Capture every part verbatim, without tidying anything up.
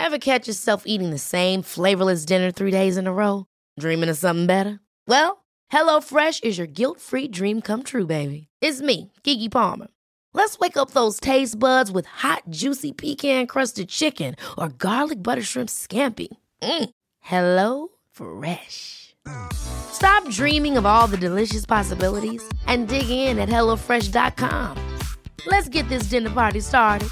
Ever catch yourself eating the same flavorless dinner three days in a row? Dreaming of something better? Well, HelloFresh is your guilt-free dream come true, baby. It's me, Keke Palmer. Let's wake up those taste buds with hot, juicy pecan-crusted chicken or garlic butter shrimp scampi. Mm. Hello Fresh. Stop dreaming of all the delicious possibilities and dig in at hello fresh dot com. Let's get this dinner party started.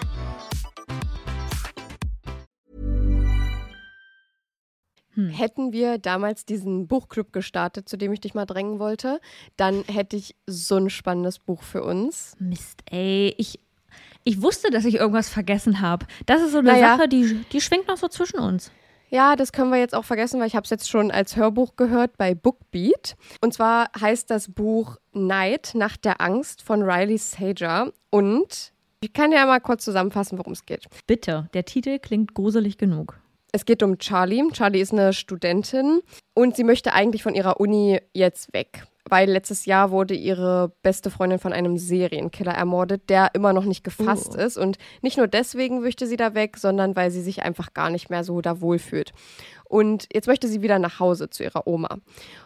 Hm. Hätten wir damals diesen Buchclub gestartet, zu dem ich dich mal drängen wollte, dann hätte ich so ein spannendes Buch für uns. Mist, ey. Ich, ich wusste, dass ich irgendwas vergessen habe. Das ist so eine naja. Sache, die, die schwingt noch so zwischen uns. Ja, das können wir jetzt auch vergessen, weil ich habe es jetzt schon als Hörbuch gehört bei Bookbeat. Und zwar heißt das Buch Night, Nacht der Angst von Riley Sager. Und ich kann ja mal kurz zusammenfassen, worum es geht. Bitte, der Titel klingt gruselig genug. Es geht um Charlie. Charlie ist eine Studentin und sie möchte eigentlich von ihrer Uni jetzt weg, weil letztes Jahr wurde ihre beste Freundin von einem Serienkiller ermordet, der immer noch nicht gefasst oh. ist. Und nicht nur deswegen möchte sie da weg, sondern weil sie sich einfach gar nicht mehr so da wohlfühlt. Und jetzt möchte sie wieder nach Hause zu ihrer Oma.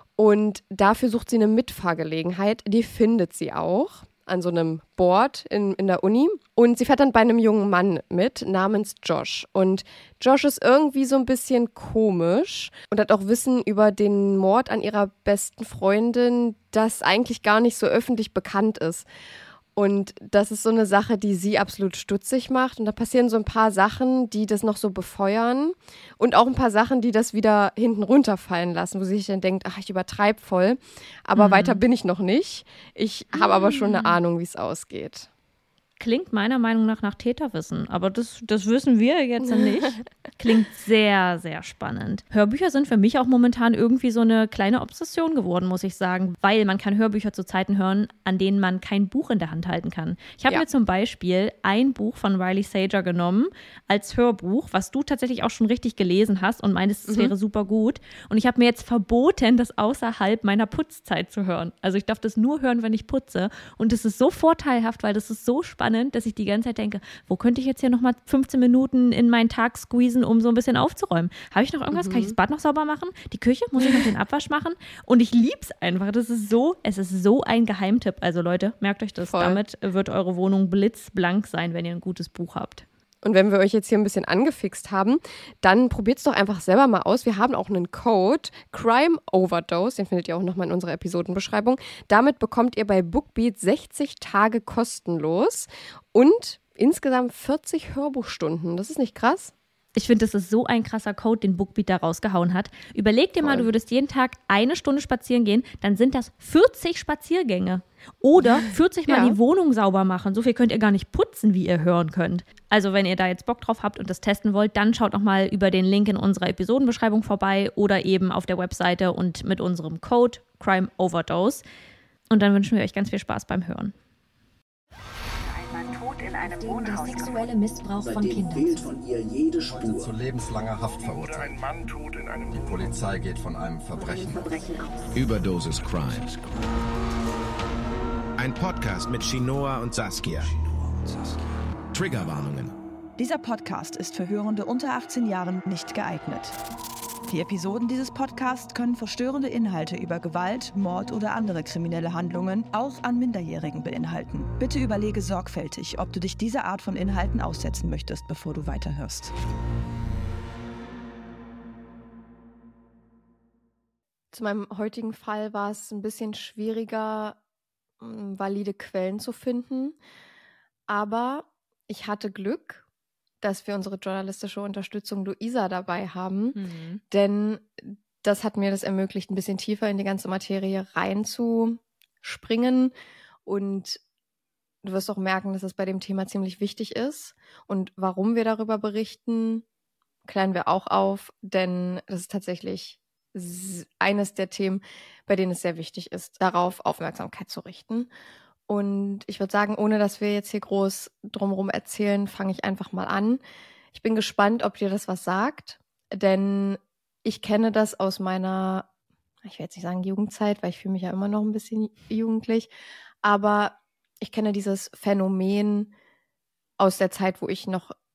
Und dafür sucht sie eine Mitfahrgelegenheit. Die findet sie auch an so einem Board in, in der Uni. Und sie fährt dann bei einem jungen Mann mit, namens Josh. Und Josh ist irgendwie so ein bisschen komisch und hat auch Wissen über den Mord an ihrer besten Freundin, das eigentlich gar nicht so öffentlich bekannt ist. Und das ist so eine Sache, die sie absolut stutzig macht. Und da passieren so ein paar Sachen, die das noch so befeuern. Und auch ein paar Sachen, die das wieder hinten runterfallen lassen, wo sie sich dann denkt, ach, ich übertreibe voll. Aber mhm. weiter bin ich noch nicht. Ich habe aber schon eine Ahnung, wie es ausgeht. Klingt meiner Meinung nach nach Täterwissen, aber das, das wissen wir jetzt nicht. Klingt sehr, sehr spannend. Hörbücher sind für mich auch momentan irgendwie so eine kleine Obsession geworden, muss ich sagen, weil man kann Hörbücher zu Zeiten hören, an denen man kein Buch in der Hand halten kann. Ich habe ja. mir zum Beispiel ein Buch von Riley Sager genommen als Hörbuch, was du tatsächlich auch schon richtig gelesen hast und meinst, es mhm. wäre super gut. Und ich habe mir jetzt verboten, das außerhalb meiner Putzzeit zu hören. Also ich darf das nur hören, wenn ich putze. Und das ist so vorteilhaft, weil das ist so spannend, dass ich die ganze Zeit denke, wo könnte ich jetzt hier nochmal fünfzehn Minuten in meinen Tag squeezen, um so ein bisschen aufzuräumen? Habe ich noch irgendwas? Mhm. Kann ich das Bad noch sauber machen? Die Küche? Muss ich noch den Abwasch machen? Und ich liebe es einfach. Das ist so, es ist so ein Geheimtipp. Also Leute, merkt euch das. Voll. Damit wird eure Wohnung blitzblank sein, wenn ihr ein gutes Buch habt. Und wenn wir euch jetzt hier ein bisschen angefixt haben, dann probiert es doch einfach selber mal aus. Wir haben auch einen Code, Crime Overdose, den findet ihr auch nochmal in unserer Episodenbeschreibung. Damit bekommt ihr bei Bookbeat sechzig Tage kostenlos und insgesamt vierzig Hörbuchstunden. Das ist nicht krass? Ich finde, das ist so ein krasser Code, den Bookbeat da rausgehauen hat. Überleg dir Voll. mal, du würdest jeden Tag eine Stunde spazieren gehen, dann sind das vierzig Spaziergänge. Oder vierzig Mal ja. die Wohnung sauber machen. So viel könnt ihr gar nicht putzen, wie ihr hören könnt. Also wenn ihr da jetzt Bock drauf habt und das testen wollt, dann schaut noch mal über den Link in unserer Episodenbeschreibung vorbei oder eben auf der Webseite und mit unserem Code Crime Overdose. Und dann wünschen wir euch ganz viel Spaß beim Hören. In einem der sexuelle Missbrauch von Kindern. Fehlt von ihr jede Spur. Zu lebenslanger Haft verurteilt. Die Polizei geht von einem Verbrechen aus. Überdosis Crime. Ein Podcast mit Shinoa und Saskia. Triggerwarnungen. Dieser Podcast ist für Hörende unter achtzehn Jahren nicht geeignet. Die Episoden dieses Podcasts können verstörende Inhalte über Gewalt, Mord oder andere kriminelle Handlungen auch an Minderjährigen beinhalten. Bitte überlege sorgfältig, ob du dich dieser Art von Inhalten aussetzen möchtest, bevor du weiterhörst. Zu meinem heutigen Fall war es ein bisschen schwieriger, valide Quellen zu finden. Aber ich hatte Glück, dass wir unsere journalistische Unterstützung Luisa dabei haben. Mhm. Denn das hat mir das ermöglicht, ein bisschen tiefer in die ganze Materie reinzuspringen. Und du wirst auch merken, dass es bei dem Thema ziemlich wichtig ist. Und warum wir darüber berichten, klären wir auch auf. Denn das ist tatsächlich eines der Themen, bei denen es sehr wichtig ist, darauf Aufmerksamkeit zu richten. Und ich würde sagen, ohne dass wir jetzt hier groß drumherum erzählen, fange ich einfach mal an. Ich bin gespannt, ob dir das was sagt, denn ich kenne das aus meiner, ich will jetzt nicht sagen Jugendzeit, weil ich fühle mich ja immer noch ein bisschen jugendlich, aber ich kenne dieses Phänomen aus der Zeit, wo ich noch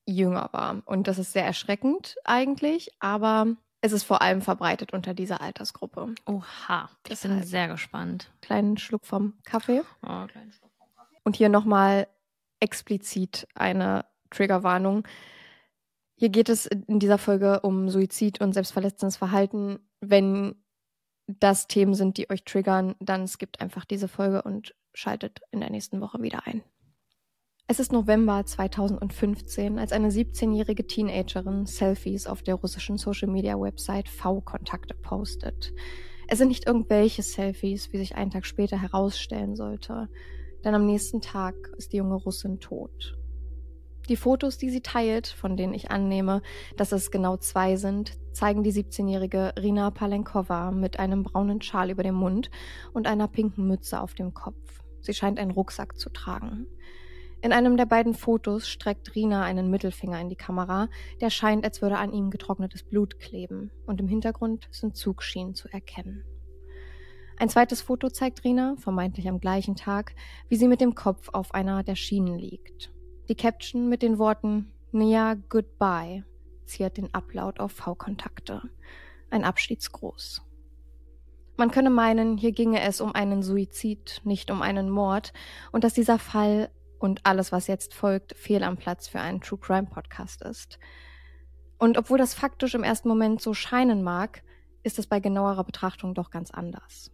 jünger war. Und das ist sehr erschreckend eigentlich, aber es ist vor allem verbreitet unter dieser Altersgruppe. Oha, ich Deshalb. bin sehr gespannt. Kleinen Schluck vom Kaffee. Oh, kleinen Schluck vom Kaffee. Und hier nochmal explizit eine Triggerwarnung. Hier geht es in dieser Folge um Suizid und selbstverletzendes Verhalten. Wenn das Themen sind, die euch triggern, dann skippt einfach diese Folge und schaltet in der nächsten Woche wieder ein. Es ist November zweitausendfünfzehn, als eine siebzehnjährige Teenagerin Selfies auf der russischen Social-Media-Website V-Kontakte postet. Es sind nicht irgendwelche Selfies, wie sich einen Tag später herausstellen sollte, denn am nächsten Tag ist die junge Russin tot. Die Fotos, die sie teilt, von denen ich annehme, dass es genau zwei sind, zeigen die siebzehnjährige Rina Palenkova mit einem braunen Schal über dem Mund und einer pinken Mütze auf dem Kopf. Sie scheint einen Rucksack zu tragen. In einem der beiden Fotos streckt Rina einen Mittelfinger in die Kamera, der scheint, als würde an ihm getrocknetes Blut kleben, und im Hintergrund sind Zugschienen zu erkennen. Ein zweites Foto zeigt Rina, vermeintlich am gleichen Tag, wie sie mit dem Kopf auf einer der Schienen liegt. Die Caption mit den Worten "Nia, goodbye" ziert den Upload auf V-Kontakte. Ein Abschiedsgruß. Man könne meinen, hier ginge es um einen Suizid, nicht um einen Mord, und dass dieser Fall und alles, was jetzt folgt, fehl am Platz für einen True-Crime-Podcast ist. Und obwohl das faktisch im ersten Moment so scheinen mag, ist es bei genauerer Betrachtung doch ganz anders.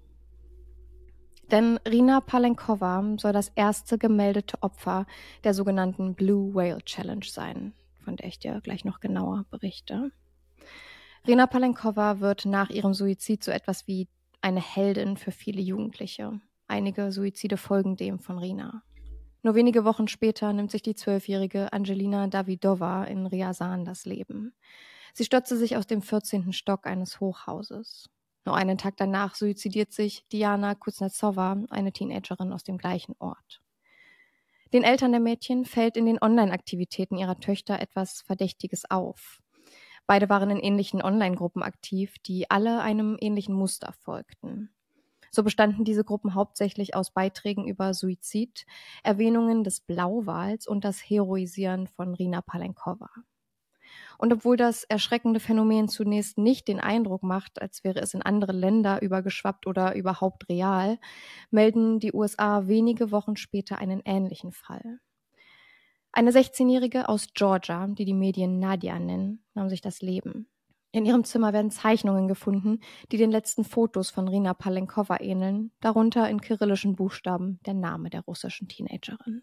Denn Rina Palenkova soll das erste gemeldete Opfer der sogenannten Blue Whale Challenge sein, von der ich dir gleich noch genauer berichte. Rina Palenkova wird nach ihrem Suizid so etwas wie eine Heldin für viele Jugendliche. Einige Suizide folgen dem von Rina. Nur wenige Wochen später nimmt sich die zwölfjährige Angelina Davidova in Ryazan das Leben. Sie stürzte sich aus dem vierzehnten Stock eines Hochhauses. Nur einen Tag danach suizidiert sich Diana Kuznetsova, eine Teenagerin aus dem gleichen Ort. Den Eltern der Mädchen fällt in den Online-Aktivitäten ihrer Töchter etwas Verdächtiges auf. Beide waren in ähnlichen Online-Gruppen aktiv, die alle einem ähnlichen Muster folgten. So bestanden diese Gruppen hauptsächlich aus Beiträgen über Suizid, Erwähnungen des Blauwals und das Heroisieren von Rina Palenkova. Und obwohl das erschreckende Phänomen zunächst nicht den Eindruck macht, als wäre es in andere Länder übergeschwappt oder überhaupt real, melden die U S A wenige Wochen später einen ähnlichen Fall. Eine sechzehnjährige aus Georgia, die die Medien Nadia nennen, nahm sich das Leben. In ihrem Zimmer werden Zeichnungen gefunden, die den letzten Fotos von Rina Palenkova ähneln, darunter in kyrillischen Buchstaben der Name der russischen Teenagerin.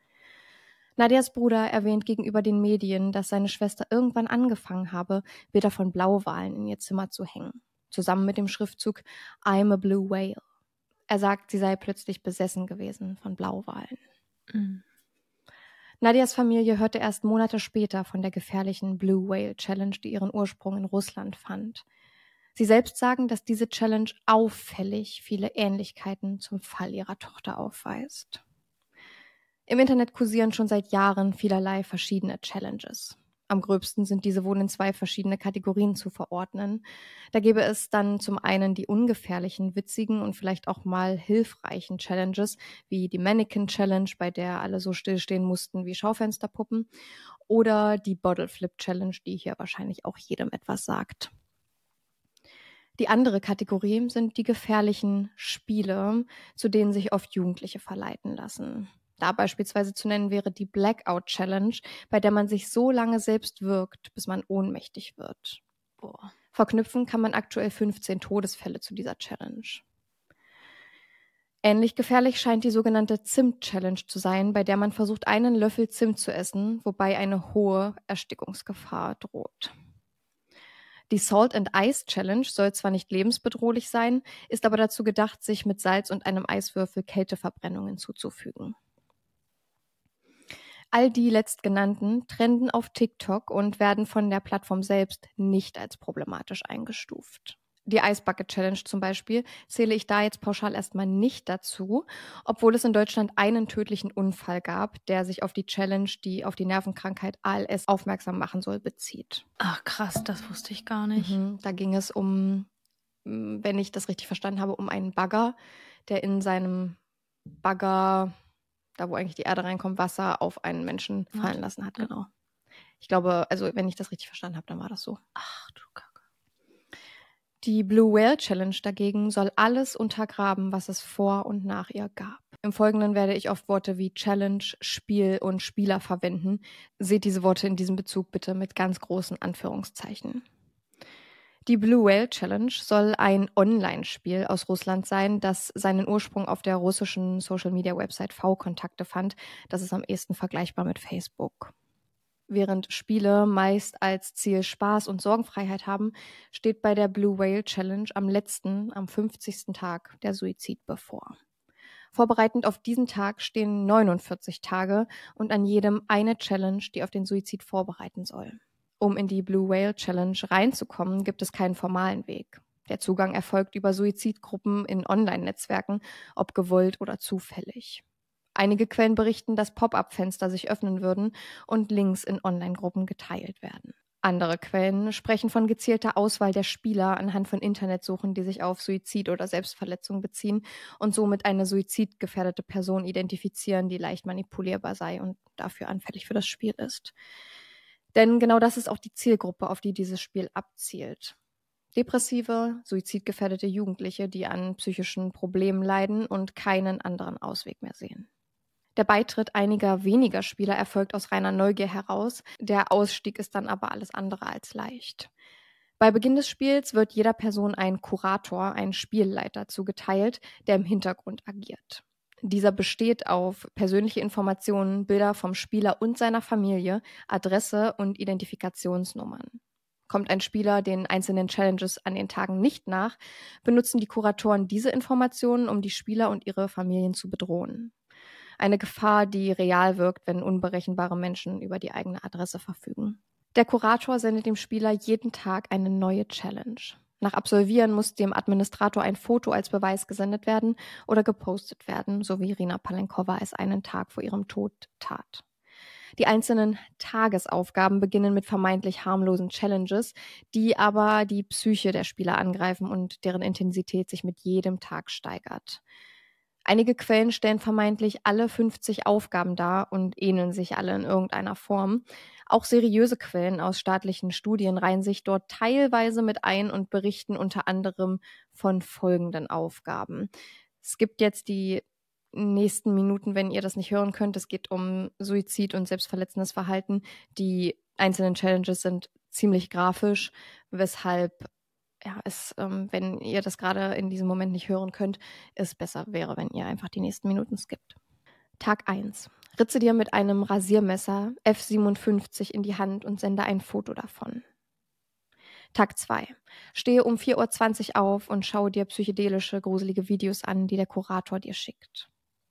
Nadias Bruder erwähnt gegenüber den Medien, dass seine Schwester irgendwann angefangen habe, Bilder von Blauwalen in ihr Zimmer zu hängen, zusammen mit dem Schriftzug "I'm a blue whale". Er sagt, sie sei plötzlich besessen gewesen von Blauwalen. Mhm. Nadias Familie hörte erst Monate später von der gefährlichen Blue Whale Challenge, die ihren Ursprung in Russland fand. Sie selbst sagen, dass diese Challenge auffällig viele Ähnlichkeiten zum Fall ihrer Tochter aufweist. Im Internet kursieren schon seit Jahren vielerlei verschiedene Challenges. Am gröbsten sind diese wohl in zwei verschiedene Kategorien zu verordnen. Da gäbe es dann zum einen die ungefährlichen, witzigen und vielleicht auch mal hilfreichen Challenges, wie die Mannequin Challenge, bei der alle so stillstehen mussten wie Schaufensterpuppen, oder die Bottle Flip Challenge, die hier wahrscheinlich auch jedem etwas sagt. Die andere Kategorie sind die gefährlichen Spiele, zu denen sich oft Jugendliche verleiten lassen. Da beispielsweise zu nennen wäre die Blackout Challenge, bei der man sich so lange selbst wirkt, bis man ohnmächtig wird. Boah. Verknüpfen kann man aktuell fünfzehn Todesfälle zu dieser Challenge. Ähnlich gefährlich scheint die sogenannte Zimt-Challenge zu sein, bei der man versucht, einen Löffel Zimt zu essen, wobei eine hohe Erstickungsgefahr droht. Die Salt and Ice Challenge soll zwar nicht lebensbedrohlich sein, ist aber dazu gedacht, sich mit Salz und einem Eiswürfel Kälteverbrennungen zuzufügen. All die letztgenannten trenden auf TikTok und werden von der Plattform selbst nicht als problematisch eingestuft. Die Ice Bucket Challenge zum Beispiel zähle ich da jetzt pauschal erstmal nicht dazu, obwohl es in Deutschland einen tödlichen Unfall gab, der sich auf die Challenge, die auf die Nervenkrankheit A L S aufmerksam machen soll, bezieht. Ach krass, das wusste ich gar nicht. Mhm, da ging es um, wenn ich das richtig verstanden habe, um einen Bagger, der in seinem Bagger, da wo eigentlich die Erde reinkommt, Wasser auf einen Menschen fallen lassen hat. Genau. Ich glaube, also wenn ich das richtig verstanden habe, dann war das so. Ach du Kacke. Die Blue Whale Challenge dagegen soll alles untergraben, was es vor und nach ihr gab. Im Folgenden werde ich oft Worte wie Challenge, Spiel und Spieler verwenden. Seht diese Worte in diesem Bezug bitte mit ganz großen Anführungszeichen. Die Blue Whale Challenge soll ein Online-Spiel aus Russland sein, das seinen Ursprung auf der russischen Social-Media-Website V-Kontakte fand. Das ist am ehesten vergleichbar mit Facebook. Während Spiele meist als Ziel Spaß und Sorgenfreiheit haben, steht bei der Blue Whale Challenge am letzten, am fünfzigsten Tag der Suizid bevor. Vorbereitend auf diesen Tag stehen neunundvierzig Tage und an jedem eine Challenge, die auf den Suizid vorbereiten soll. Um in die Blue Whale Challenge reinzukommen, gibt es keinen formalen Weg. Der Zugang erfolgt über Suizidgruppen in Online-Netzwerken, ob gewollt oder zufällig. Einige Quellen berichten, dass Pop-up-Fenster sich öffnen würden und Links in Online-Gruppen geteilt werden. Andere Quellen sprechen von gezielter Auswahl der Spieler anhand von Internetsuchen, die sich auf Suizid oder Selbstverletzung beziehen und somit eine suizidgefährdete Person identifizieren, die leicht manipulierbar sei und dafür anfällig für das Spiel ist. Denn genau das ist auch die Zielgruppe, auf die dieses Spiel abzielt. Depressive, suizidgefährdete Jugendliche, die an psychischen Problemen leiden und keinen anderen Ausweg mehr sehen. Der Beitritt einiger weniger Spieler erfolgt aus reiner Neugier heraus, der Ausstieg ist dann aber alles andere als leicht. Bei Beginn des Spiels wird jeder Person ein Kurator, ein Spielleiter zugeteilt, der im Hintergrund agiert. Dieser besteht auf persönliche Informationen, Bilder vom Spieler und seiner Familie, Adresse und Identifikationsnummern. Kommt ein Spieler den einzelnen Challenges an den Tagen nicht nach, benutzen die Kuratoren diese Informationen, um die Spieler und ihre Familien zu bedrohen. Eine Gefahr, die real wirkt, wenn unberechenbare Menschen über die eigene Adresse verfügen. Der Kurator sendet dem Spieler jeden Tag eine neue Challenge. Nach Absolvieren muss dem Administrator ein Foto als Beweis gesendet werden oder gepostet werden, so wie Rina Palenkova es einen Tag vor ihrem Tod tat. Die einzelnen Tagesaufgaben beginnen mit vermeintlich harmlosen Challenges, die aber die Psyche der Spieler angreifen und deren Intensität sich mit jedem Tag steigert. Einige Quellen stellen vermeintlich alle fünfzig Aufgaben dar und ähneln sich alle in irgendeiner Form. Auch seriöse Quellen aus staatlichen Studien reihen sich dort teilweise mit ein und berichten unter anderem von folgenden Aufgaben. Es gibt jetzt die nächsten Minuten, wenn ihr das nicht hören könnt. Es geht um Suizid und selbstverletzendes Verhalten. Die einzelnen Challenges sind ziemlich grafisch, weshalb ja, es, ähm, wenn ihr das gerade in diesem Moment nicht hören könnt, es besser wäre, wenn ihr einfach die nächsten Minuten skippt. Tag eins. Ritze dir mit einem Rasiermesser F siebenundfünfzig in die Hand und sende ein Foto davon. Tag zwei. Stehe um vier Uhr zwanzig auf und schaue dir psychedelische, gruselige Videos an, die der Kurator dir schickt.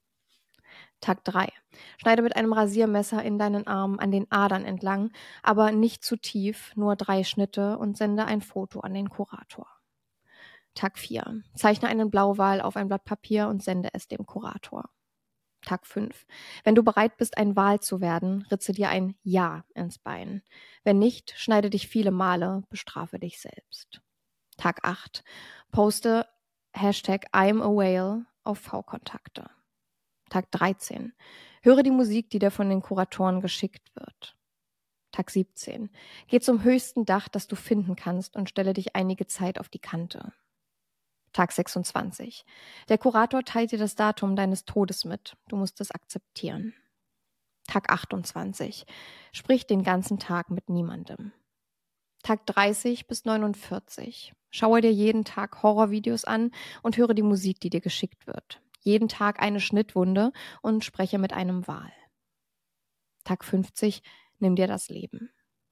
Tag drei. Schneide mit einem Rasiermesser in deinen Arm an den Adern entlang, aber nicht zu tief, nur drei Schnitte und sende ein Foto an den Kurator. Tag vier. Zeichne einen Blauwal auf ein Blatt Papier und sende es dem Kurator. Tag fünf. Wenn du bereit bist, ein Wal zu werden, ritze dir ein Ja ins Bein. Wenn nicht, schneide dich viele Male, bestrafe dich selbst. Tag acht. Poste Hashtag I'm a Whale auf V-Kontakte. Tag dreizehn. Höre die Musik, die dir von den Kuratoren geschickt wird. Tag siebzehn. Geh zum höchsten Dach, das du finden kannst und stelle dich einige Zeit auf die Kante. Tag sechsundzwanzig. Der Kurator teilt dir das Datum deines Todes mit. Du musst es akzeptieren. Tag achtundzwanzig. Sprich den ganzen Tag mit niemandem. Tag dreißig bis neunundvierzig. Schaue dir jeden Tag Horrorvideos an und höre die Musik, die dir geschickt wird. Jeden Tag eine Schnittwunde und spreche mit einem Wal. Tag fünfzig. Nimm dir das Leben.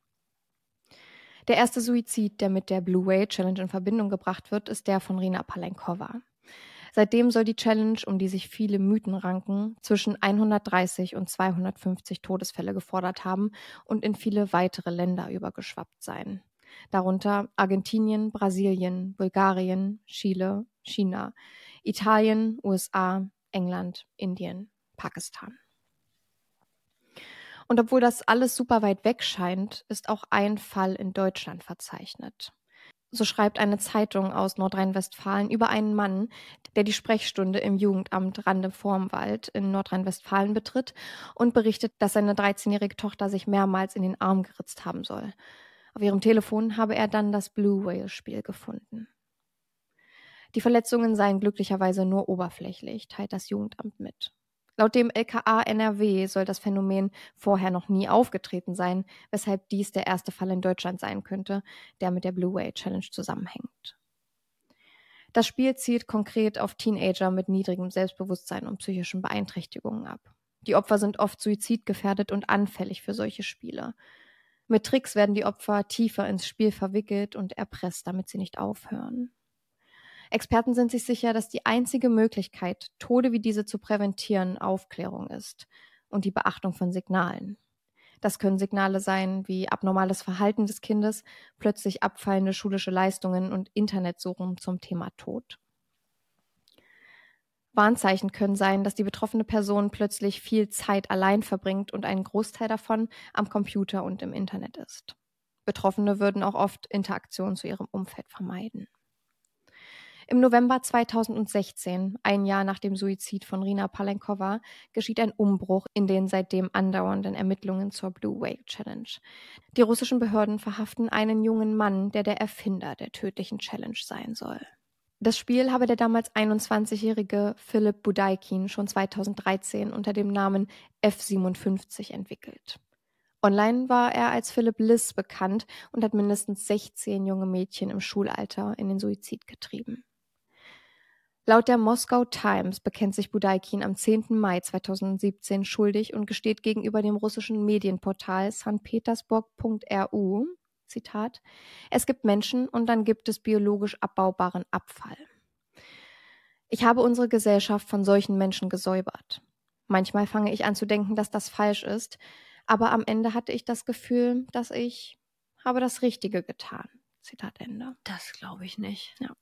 Der erste Suizid, der mit der Blue Whale Challenge in Verbindung gebracht wird, ist der von Rina Palenkova. Seitdem soll die Challenge, um die sich viele Mythen ranken, zwischen hundertdreißig und zweihundertfünfzig Todesfälle gefordert haben und in viele weitere Länder übergeschwappt sein. Darunter Argentinien, Brasilien, Bulgarien, Chile, China, Italien, U S A, England, Indien, Pakistan. Und obwohl das alles super weit weg scheint, ist auch ein Fall in Deutschland verzeichnet. So schreibt eine Zeitung aus Nordrhein-Westfalen über einen Mann, der die Sprechstunde im Jugendamt Rande-Vormwald in Nordrhein-Westfalen betritt und berichtet, dass seine dreizehnjährige Tochter sich mehrmals in den Arm geritzt haben soll. Auf ihrem Telefon habe er dann das Blue Whale-Spiel gefunden. Die Verletzungen seien glücklicherweise nur oberflächlich, teilt das Jugendamt mit. Laut dem L K A N R W soll das Phänomen vorher noch nie aufgetreten sein, weshalb dies der erste Fall in Deutschland sein könnte, der mit der Blue Whale Challenge zusammenhängt. Das Spiel zielt konkret auf Teenager mit niedrigem Selbstbewusstsein und psychischen Beeinträchtigungen ab. Die Opfer sind oft suizidgefährdet und anfällig für solche Spiele. Mit Tricks werden die Opfer tiefer ins Spiel verwickelt und erpresst, damit sie nicht aufhören. Experten sind sich sicher, dass die einzige Möglichkeit, Tode wie diese zu präventieren, Aufklärung ist und die Beachtung von Signalen. Das können Signale sein wie abnormales Verhalten des Kindes, plötzlich abfallende schulische Leistungen und Internetsuchen zum Thema Tod. Warnzeichen können sein, dass die betroffene Person plötzlich viel Zeit allein verbringt und ein Großteil davon am Computer und im Internet ist. Betroffene würden auch oft Interaktion zu ihrem Umfeld vermeiden. Im November zweitausendsechzehn, ein Jahr nach dem Suizid von Rina Palenkova, geschieht ein Umbruch in den seitdem andauernden Ermittlungen zur Blue Whale Challenge. Die russischen Behörden verhaften einen jungen Mann, der der Erfinder der tödlichen Challenge sein soll. Das Spiel habe der damals einundzwanzigjährige Philipp Budeikin schon zweitausenddreizehn unter dem Namen F siebenundfünfzig entwickelt. Online war er als Philipp Liss bekannt und hat mindestens sechzehn junge Mädchen im Schulalter in den Suizid getrieben. Laut der Moscow Times bekennt sich Budeikin am zehnten Mai zweitausendsiebzehn schuldig und gesteht gegenüber dem russischen Medienportal sankt petersburg punkt r u, Zitat, es gibt Menschen und dann gibt es biologisch abbaubaren Abfall. Ich habe unsere Gesellschaft von solchen Menschen gesäubert. Manchmal fange ich an zu denken, dass das falsch ist, aber am Ende hatte ich das Gefühl, dass ich habe das Richtige getan. Zitat Ende. Das glaube ich nicht. Ja.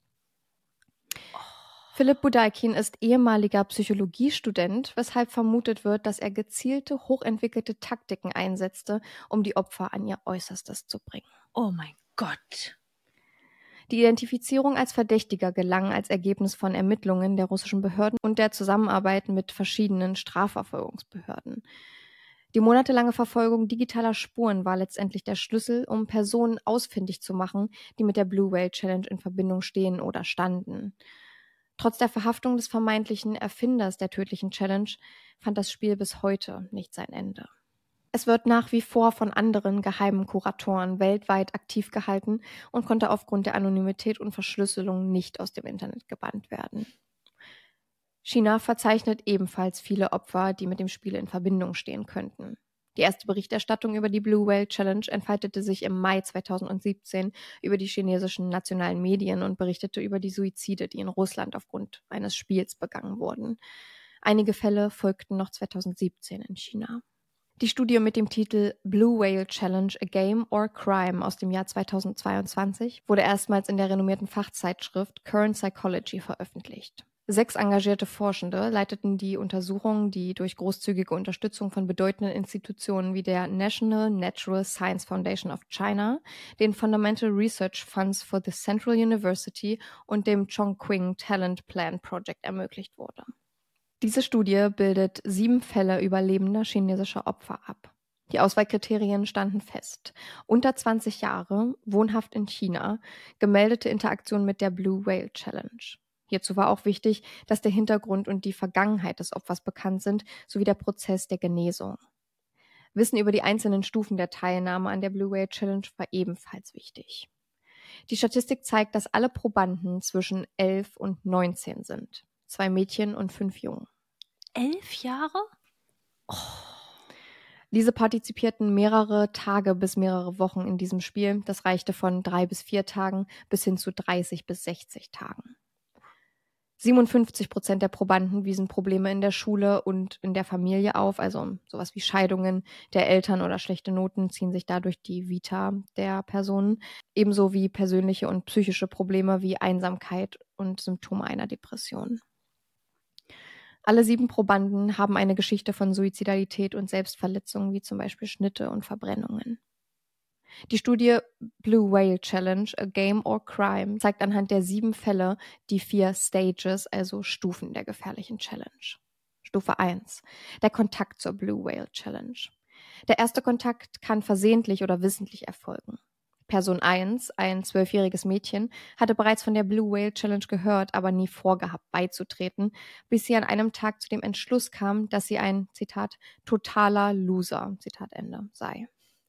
Philipp Budeikin ist ehemaliger Psychologiestudent, weshalb vermutet wird, dass er gezielte, hochentwickelte Taktiken einsetzte, um die Opfer an ihr Äußerstes zu bringen. Oh mein Gott. Die Identifizierung als Verdächtiger gelang als Ergebnis von Ermittlungen der russischen Behörden und der Zusammenarbeit mit verschiedenen Strafverfolgungsbehörden. Die monatelange Verfolgung digitaler Spuren war letztendlich der Schlüssel, um Personen ausfindig zu machen, die mit der Blue Whale Challenge in Verbindung stehen oder standen. Trotz der Verhaftung des vermeintlichen Erfinders der tödlichen Challenge fand das Spiel bis heute nicht sein Ende. Es wird nach wie vor von anderen geheimen Kuratoren weltweit aktiv gehalten und konnte aufgrund der Anonymität und Verschlüsselung nicht aus dem Internet gebannt werden. China verzeichnet ebenfalls viele Opfer, die mit dem Spiel in Verbindung stehen könnten. Die erste Berichterstattung über die Blue Whale Challenge entfaltete sich im Mai zweitausendsiebzehn über die chinesischen nationalen Medien und berichtete über die Suizide, die in Russland aufgrund eines Spiels begangen wurden. Einige Fälle folgten noch zweitausendsiebzehn in China. Die Studie mit dem Titel Blue Whale Challenge, a Game or Crime aus dem Jahr zweitausendzweiundzwanzig wurde erstmals in der renommierten Fachzeitschrift Current Psychology veröffentlicht. Sechs engagierte Forschende leiteten die Untersuchung, die durch großzügige Unterstützung von bedeutenden Institutionen wie der National Natural Science Foundation of China, den Fundamental Research Funds for the Central University und dem Chongqing Talent Plan Project ermöglicht wurde. Diese Studie bildet sieben Fälle überlebender chinesischer Opfer ab. Die Auswahlkriterien standen fest. Unter zwanzig Jahre, wohnhaft in China, gemeldete Interaktion mit der Blue Whale Challenge. Hierzu war auch wichtig, dass der Hintergrund und die Vergangenheit des Opfers bekannt sind, sowie der Prozess der Genesung. Wissen über die einzelnen Stufen der Teilnahme an der Blue Whale Challenge war ebenfalls wichtig. Die Statistik zeigt, dass alle Probanden zwischen elf und neunzehn sind. Zwei Mädchen und fünf Jungen. Elf Jahre? Oh. Diese partizipierten mehrere Tage bis mehrere Wochen in diesem Spiel. Das reichte von drei bis vier Tagen bis hin zu dreißig bis sechzig Tagen. siebenundfünfzig Prozent der Probanden wiesen Probleme in der Schule und in der Familie auf, also sowas wie Scheidungen der Eltern oder schlechte Noten ziehen sich dadurch die Vita der Personen, ebenso wie persönliche und psychische Probleme wie Einsamkeit und Symptome einer Depression. Alle sieben Probanden haben eine Geschichte von Suizidalität und Selbstverletzung, wie zum Beispiel Schnitte und Verbrennungen. Die Studie Blue Whale Challenge, A Game or Crime, zeigt anhand der sieben Fälle die vier Stages, also Stufen der gefährlichen Challenge. Stufe eins. Der Kontakt zur Blue Whale Challenge. Der erste Kontakt kann versehentlich oder wissentlich erfolgen. Person eins, ein zwölfjähriges Mädchen, hatte bereits von der Blue Whale Challenge gehört, aber nie vorgehabt beizutreten, bis sie an einem Tag zu dem Entschluss kam, dass sie ein, Zitat, totaler Loser, Zitat Ende, sei.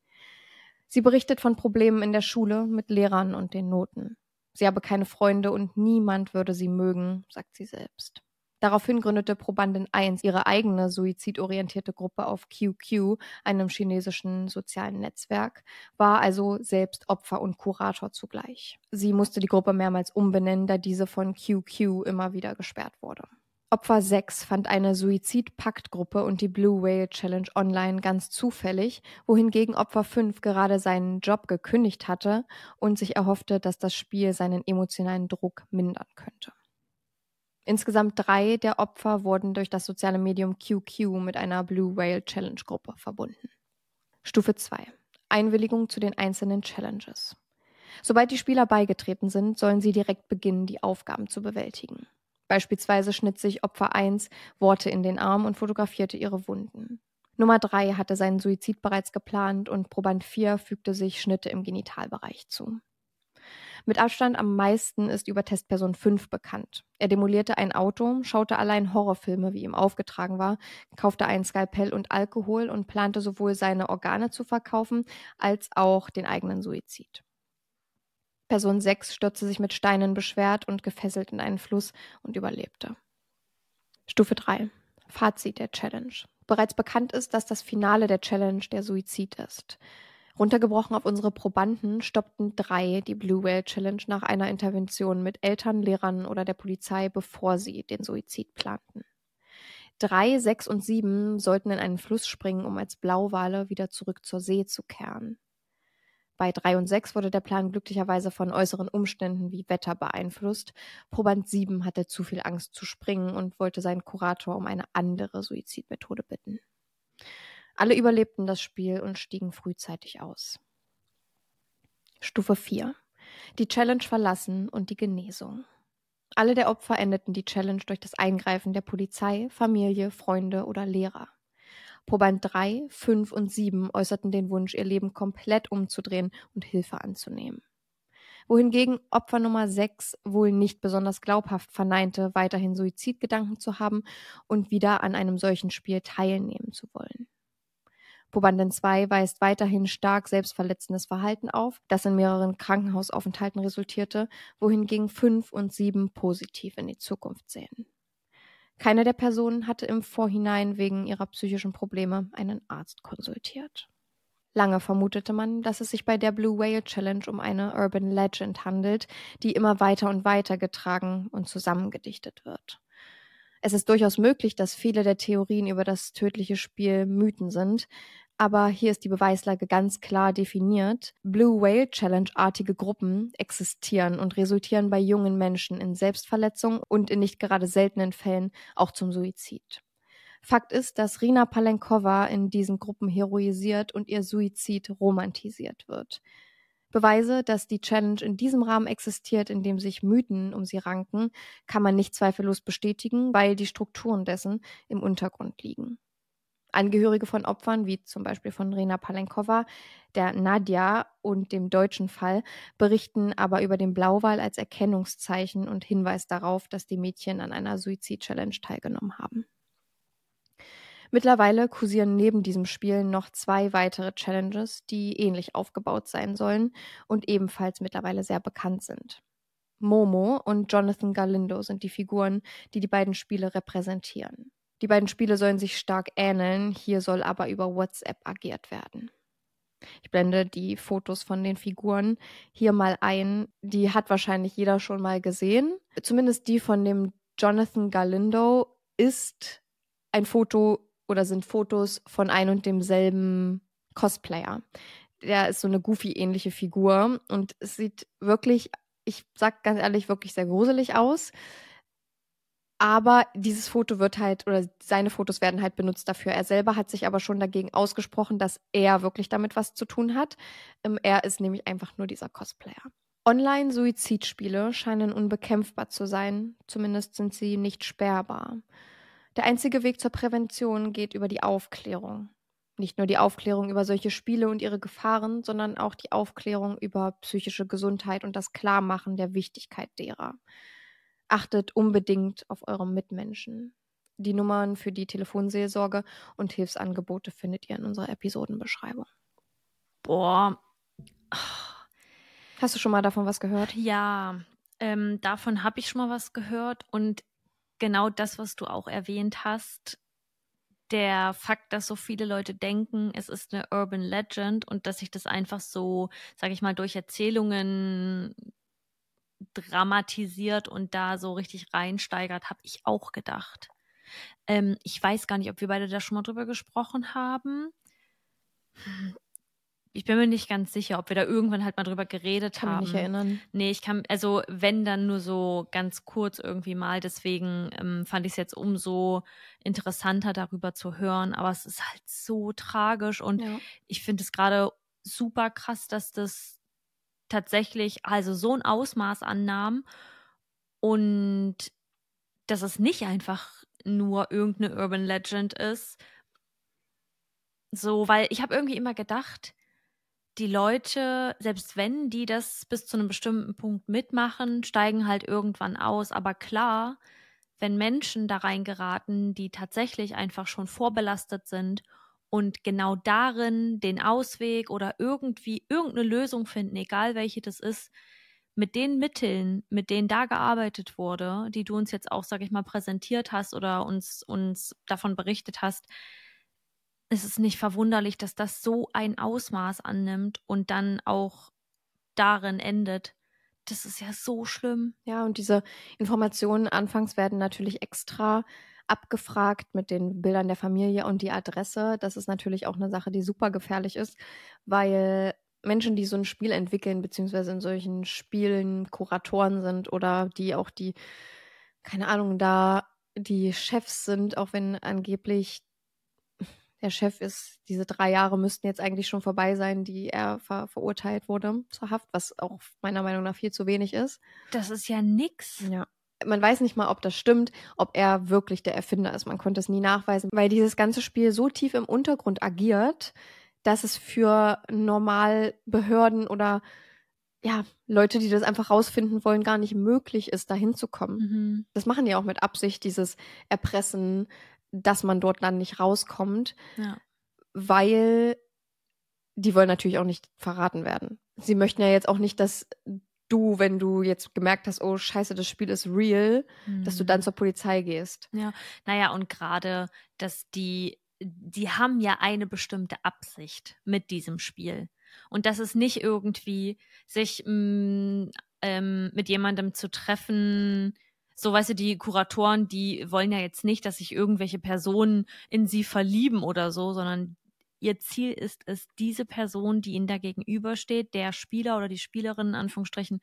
Sie berichtet von Problemen in der Schule mit Lehrern und den Noten. Sie habe keine Freunde und niemand würde sie mögen, sagt sie selbst. Daraufhin gründete Probandin eins ihre eigene suizidorientierte Gruppe auf Q Q, einem chinesischen sozialen Netzwerk, war also selbst Opfer und Kurator zugleich. Sie musste die Gruppe mehrmals umbenennen, da diese von Q Q immer wieder gesperrt wurde. Opfer sechs fand eine Suizid-Pakt-Gruppe und die Blue Whale Challenge online ganz zufällig, wohingegen Opfer fünf gerade seinen Job gekündigt hatte und sich erhoffte, dass das Spiel seinen emotionalen Druck mindern könnte. Insgesamt drei der Opfer wurden durch das soziale Medium Q Q mit einer Blue Whale Challenge Gruppe verbunden. Stufe zwei. Einwilligung zu den einzelnen Challenges. Sobald die Spieler beigetreten sind, sollen sie direkt beginnen, die Aufgaben zu bewältigen. Beispielsweise schnitt sich Opfer eins Worte in den Arm und fotografierte ihre Wunden. Nummer drei hatte seinen Suizid bereits geplant und Proband vier fügte sich Schnitte im Genitalbereich zu. Mit Abstand am meisten ist über Testperson fünf bekannt. Er demolierte ein Auto, schaute allein Horrorfilme, wie ihm aufgetragen war, kaufte ein Skalpell und Alkohol und plante sowohl seine Organe zu verkaufen, als auch den eigenen Suizid. Person sechs stürzte sich mit Steinen beschwert und gefesselt in einen Fluss und überlebte. Stufe drei. Fazit der Challenge. Bereits bekannt ist, dass das Finale der Challenge der Suizid ist. Runtergebrochen auf unsere Probanden stoppten drei die Blue Whale Challenge nach einer Intervention mit Eltern, Lehrern oder der Polizei, bevor sie den Suizid planten. Drei, sechs und sieben sollten in einen Fluss springen, um als Blauwale wieder zurück zur See zu kehren. Bei drei und sechs wurde der Plan glücklicherweise von äußeren Umständen wie Wetter beeinflusst. Proband sieben hatte zu viel Angst zu springen und wollte seinen Kurator um eine andere Suizidmethode bitten. Alle überlebten das Spiel und stiegen frühzeitig aus. Stufe vier. Die Challenge verlassen und die Genesung. Alle der Opfer endeten die Challenge durch das Eingreifen der Polizei, Familie, Freunde oder Lehrer. Proband drei, fünf und sieben äußerten den Wunsch, ihr Leben komplett umzudrehen und Hilfe anzunehmen. Wohingegen Opfer Nummer sechs wohl nicht besonders glaubhaft verneinte, weiterhin Suizidgedanken zu haben und wieder an einem solchen Spiel teilnehmen zu wollen. Probandin zwei weist weiterhin stark selbstverletzendes Verhalten auf, das in mehreren Krankenhausaufenthalten resultierte, wohingegen fünf und sieben positiv in die Zukunft sehen. Keine der Personen hatte im Vorhinein wegen ihrer psychischen Probleme einen Arzt konsultiert. Lange vermutete man, dass es sich bei der Blue Whale Challenge um eine Urban Legend handelt, die immer weiter und weiter getragen und zusammengedichtet wird. Es ist durchaus möglich, dass viele der Theorien über das tödliche Spiel Mythen sind, aber hier ist die Beweislage ganz klar definiert. Blue Whale Challenge-artige Gruppen existieren und resultieren bei jungen Menschen in Selbstverletzung und in nicht gerade seltenen Fällen auch zum Suizid. Fakt ist, dass Rina Palenkova in diesen Gruppen heroisiert und ihr Suizid romantisiert wird. Beweise, dass die Challenge in diesem Rahmen existiert, in dem sich Mythen um sie ranken, kann man nicht zweifellos bestätigen, weil die Strukturen dessen im Untergrund liegen. Angehörige von Opfern, wie zum Beispiel von Rina Palenkova, der Nadja und dem deutschen Fall, berichten aber über den Blauwal als Erkennungszeichen und Hinweis darauf, dass die Mädchen an einer Suizid-Challenge teilgenommen haben. Mittlerweile kursieren neben diesem Spiel noch zwei weitere Challenges, die ähnlich aufgebaut sein sollen und ebenfalls mittlerweile sehr bekannt sind. Momo und Jonathan Galindo sind die Figuren, die die beiden Spiele repräsentieren. Die beiden Spiele sollen sich stark ähneln, hier soll aber über WhatsApp agiert werden. Ich blende die Fotos von den Figuren hier mal ein. Die hat wahrscheinlich jeder schon mal gesehen. Zumindest die von dem Jonathan Galindo ist ein Foto oder sind Fotos von ein und demselben Cosplayer. Der ist so eine Goofy-ähnliche Figur und es sieht wirklich, ich sag ganz ehrlich, wirklich sehr gruselig aus. Aber dieses Foto wird halt, oder seine Fotos werden halt benutzt dafür. Er selber hat sich aber schon dagegen ausgesprochen, dass er wirklich damit was zu tun hat. Ähm, er ist nämlich einfach nur dieser Cosplayer. Online-Suizidspiele scheinen unbekämpfbar zu sein. Zumindest sind sie nicht sperrbar. Der einzige Weg zur Prävention geht über die Aufklärung. Nicht nur die Aufklärung über solche Spiele und ihre Gefahren, sondern auch die Aufklärung über psychische Gesundheit und das Klarmachen der Wichtigkeit derer. Achtet unbedingt auf eure Mitmenschen. Die Nummern für die Telefonseelsorge und Hilfsangebote findet ihr in unserer Episodenbeschreibung. Boah. Hast du schon mal davon was gehört? Ja, ähm, davon habe ich schon mal was gehört. Und genau das, was du auch erwähnt hast, der Fakt, dass so viele Leute denken, es ist eine Urban Legend und dass sich das einfach so, sage ich mal, durch Erzählungen dramatisiert und da so richtig reinsteigert, habe ich auch gedacht. Ähm, ich weiß gar nicht, ob wir beide da schon mal drüber gesprochen haben. Ich bin mir nicht ganz sicher, ob wir da irgendwann halt mal drüber geredet Kann haben. mich nicht erinnern. Nee, ich kann, also wenn, dann nur so ganz kurz irgendwie mal. Deswegen ähm, fand ich es jetzt umso interessanter, darüber zu hören. Aber es ist halt so tragisch und Ja. ich finde es gerade super krass, dass das tatsächlich also so ein Ausmaß annahm und dass es nicht einfach nur irgendeine Urban Legend ist. So, weil ich habe irgendwie immer gedacht, die Leute, selbst wenn die das bis zu einem bestimmten Punkt mitmachen, steigen halt irgendwann aus. Aber klar, wenn Menschen da reingeraten, die tatsächlich einfach schon vorbelastet sind und genau darin den Ausweg oder irgendwie irgendeine Lösung finden, egal welche das ist, mit den Mitteln, mit denen da gearbeitet wurde, die du uns jetzt auch, sag ich mal, präsentiert hast oder uns, uns davon berichtet hast, es ist nicht verwunderlich, dass das so ein Ausmaß annimmt und dann auch darin endet. Das ist ja so schlimm. Ja, und diese Informationen anfangs werden natürlich extra abgefragt mit den Bildern der Familie und die Adresse. Das ist natürlich auch eine Sache, die super gefährlich ist, weil Menschen, die so ein Spiel entwickeln, beziehungsweise in solchen Spielen Kuratoren sind oder die auch die, keine Ahnung, da die Chefs sind, auch wenn angeblich der Chef ist, diese drei Jahre müssten jetzt eigentlich schon vorbei sein, die er ver- verurteilt wurde zur Haft, was auch meiner Meinung nach viel zu wenig ist. Das ist ja nix. Ja. Man weiß nicht mal, ob das stimmt, ob er wirklich der Erfinder ist. Man konnte es nie nachweisen, weil dieses ganze Spiel so tief im Untergrund agiert, dass es für normal Behörden oder ja, Leute, die das einfach rausfinden wollen, gar nicht möglich ist, da hinzukommen. Mhm. Das machen die auch mit Absicht, dieses Erpressen, dass man dort dann nicht rauskommt, Ja. weil die wollen natürlich auch nicht verraten werden. Sie möchten ja jetzt auch nicht, dass du, wenn du jetzt gemerkt hast, oh scheiße, das Spiel ist real, Mhm. dass du dann zur Polizei gehst. Ja, naja, und gerade, dass die, die haben ja eine bestimmte Absicht mit diesem Spiel. Und das ist nicht irgendwie, sich mh, ähm, mit jemandem zu treffen. So, weißt du, die Kuratoren, die wollen ja jetzt nicht, dass sich irgendwelche Personen in sie verlieben oder so, sondern ihr Ziel ist es, diese Person, die ihnen da gegenübersteht, der Spieler oder die Spielerin, in Anführungsstrichen,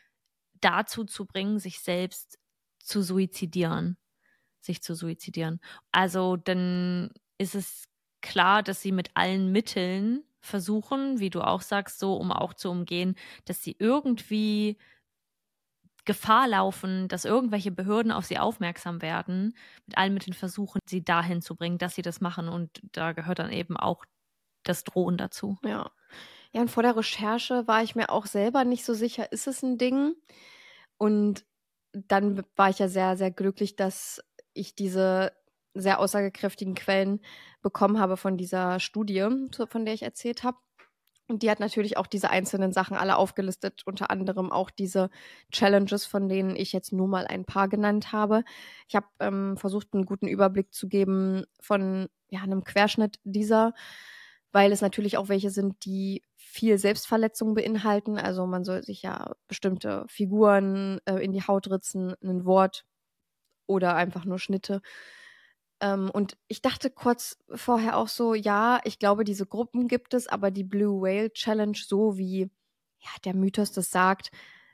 dazu zu bringen, sich selbst zu suizidieren. Sich zu suizidieren. Also dann ist es klar, dass sie mit allen Mitteln versuchen, wie du auch sagst, so um auch zu umgehen, dass sie irgendwie Gefahr laufen, dass irgendwelche Behörden auf sie aufmerksam werden, mit allen Mitteln versuchen, sie dahin zu bringen, dass sie das machen. Und da gehört dann eben auch das Drohen dazu. Ja. Ja, und vor der Recherche war ich mir auch selber nicht so sicher, ist es ein Ding? Und dann war ich ja sehr, sehr glücklich, dass ich diese sehr aussagekräftigen Quellen bekommen habe von dieser Studie, von der ich erzählt habe. Und die hat natürlich auch diese einzelnen Sachen alle aufgelistet, unter anderem auch diese Challenges, von denen ich jetzt nur mal ein paar genannt habe. Ich habe ähm, versucht, einen guten Überblick zu geben von ja, einem Querschnitt dieser, weil es natürlich auch welche sind, die viel Selbstverletzung beinhalten. Also man soll sich ja bestimmte Figuren äh, in die Haut ritzen, ein Wort oder einfach nur Schnitte. Ähm, und ich dachte kurz vorher auch so, ja, ich glaube, diese Gruppen gibt es, aber die Blue Whale Challenge, so wie ja, der Mythos das sagt,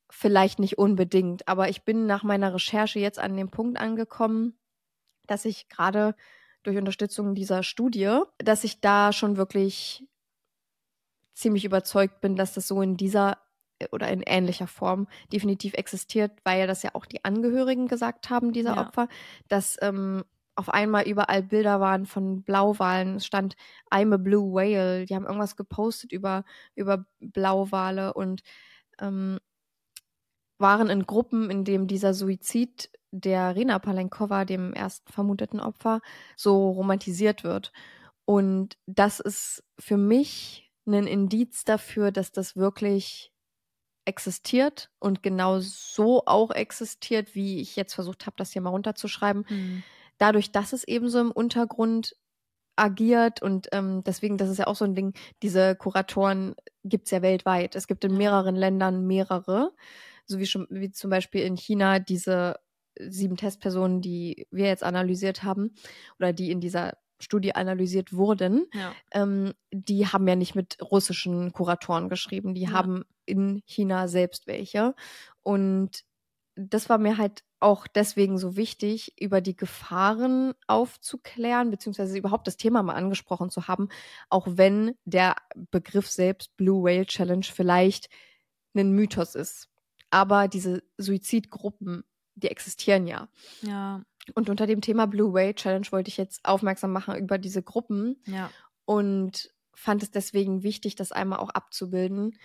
vielleicht nicht unbedingt, aber ich bin nach meiner Recherche jetzt an dem Punkt angekommen, dass ich gerade durch Unterstützung dieser Studie, dass ich da schon wirklich ziemlich überzeugt bin, dass das so in dieser oder in ähnlicher Form definitiv existiert, weil ja das ja auch die Angehörigen gesagt haben, dieser Ja. Opfer, dass ähm, auf einmal überall Bilder waren von Blauwalen. Es stand I'm a blue whale. Die haben irgendwas gepostet über, über Blauwale und ähm, waren in Gruppen, in dem dieser Suizid der Rena Palenkova, dem ersten vermuteten Opfer, so romantisiert wird. Und das ist für mich ein Indiz dafür, dass das wirklich existiert und genau so auch existiert, wie ich jetzt versucht habe, das hier mal runterzuschreiben. Hm. Dadurch, dass es eben so im Untergrund agiert und ähm, deswegen, das ist ja auch so ein Ding, diese Kuratoren gibt es ja weltweit. Es gibt in mehreren Ländern mehrere, so wie, schon, wie zum Beispiel in China diese sieben Testpersonen, die wir jetzt analysiert haben oder die in dieser Studie analysiert wurden, Ja. ähm, die haben ja nicht mit russischen Kuratoren geschrieben, die Ja. haben in China selbst welche. Und das war mir halt auch deswegen so wichtig, über die Gefahren aufzuklären, beziehungsweise überhaupt das Thema mal angesprochen zu haben, auch wenn der Begriff selbst Blue Whale Challenge vielleicht ein Mythos ist. Aber diese Suizidgruppen, die existieren ja. Ja. Und unter dem Thema Blue Whale Challenge wollte ich jetzt aufmerksam machen über diese Gruppen Ja. und fand es deswegen wichtig, das einmal auch abzubilden.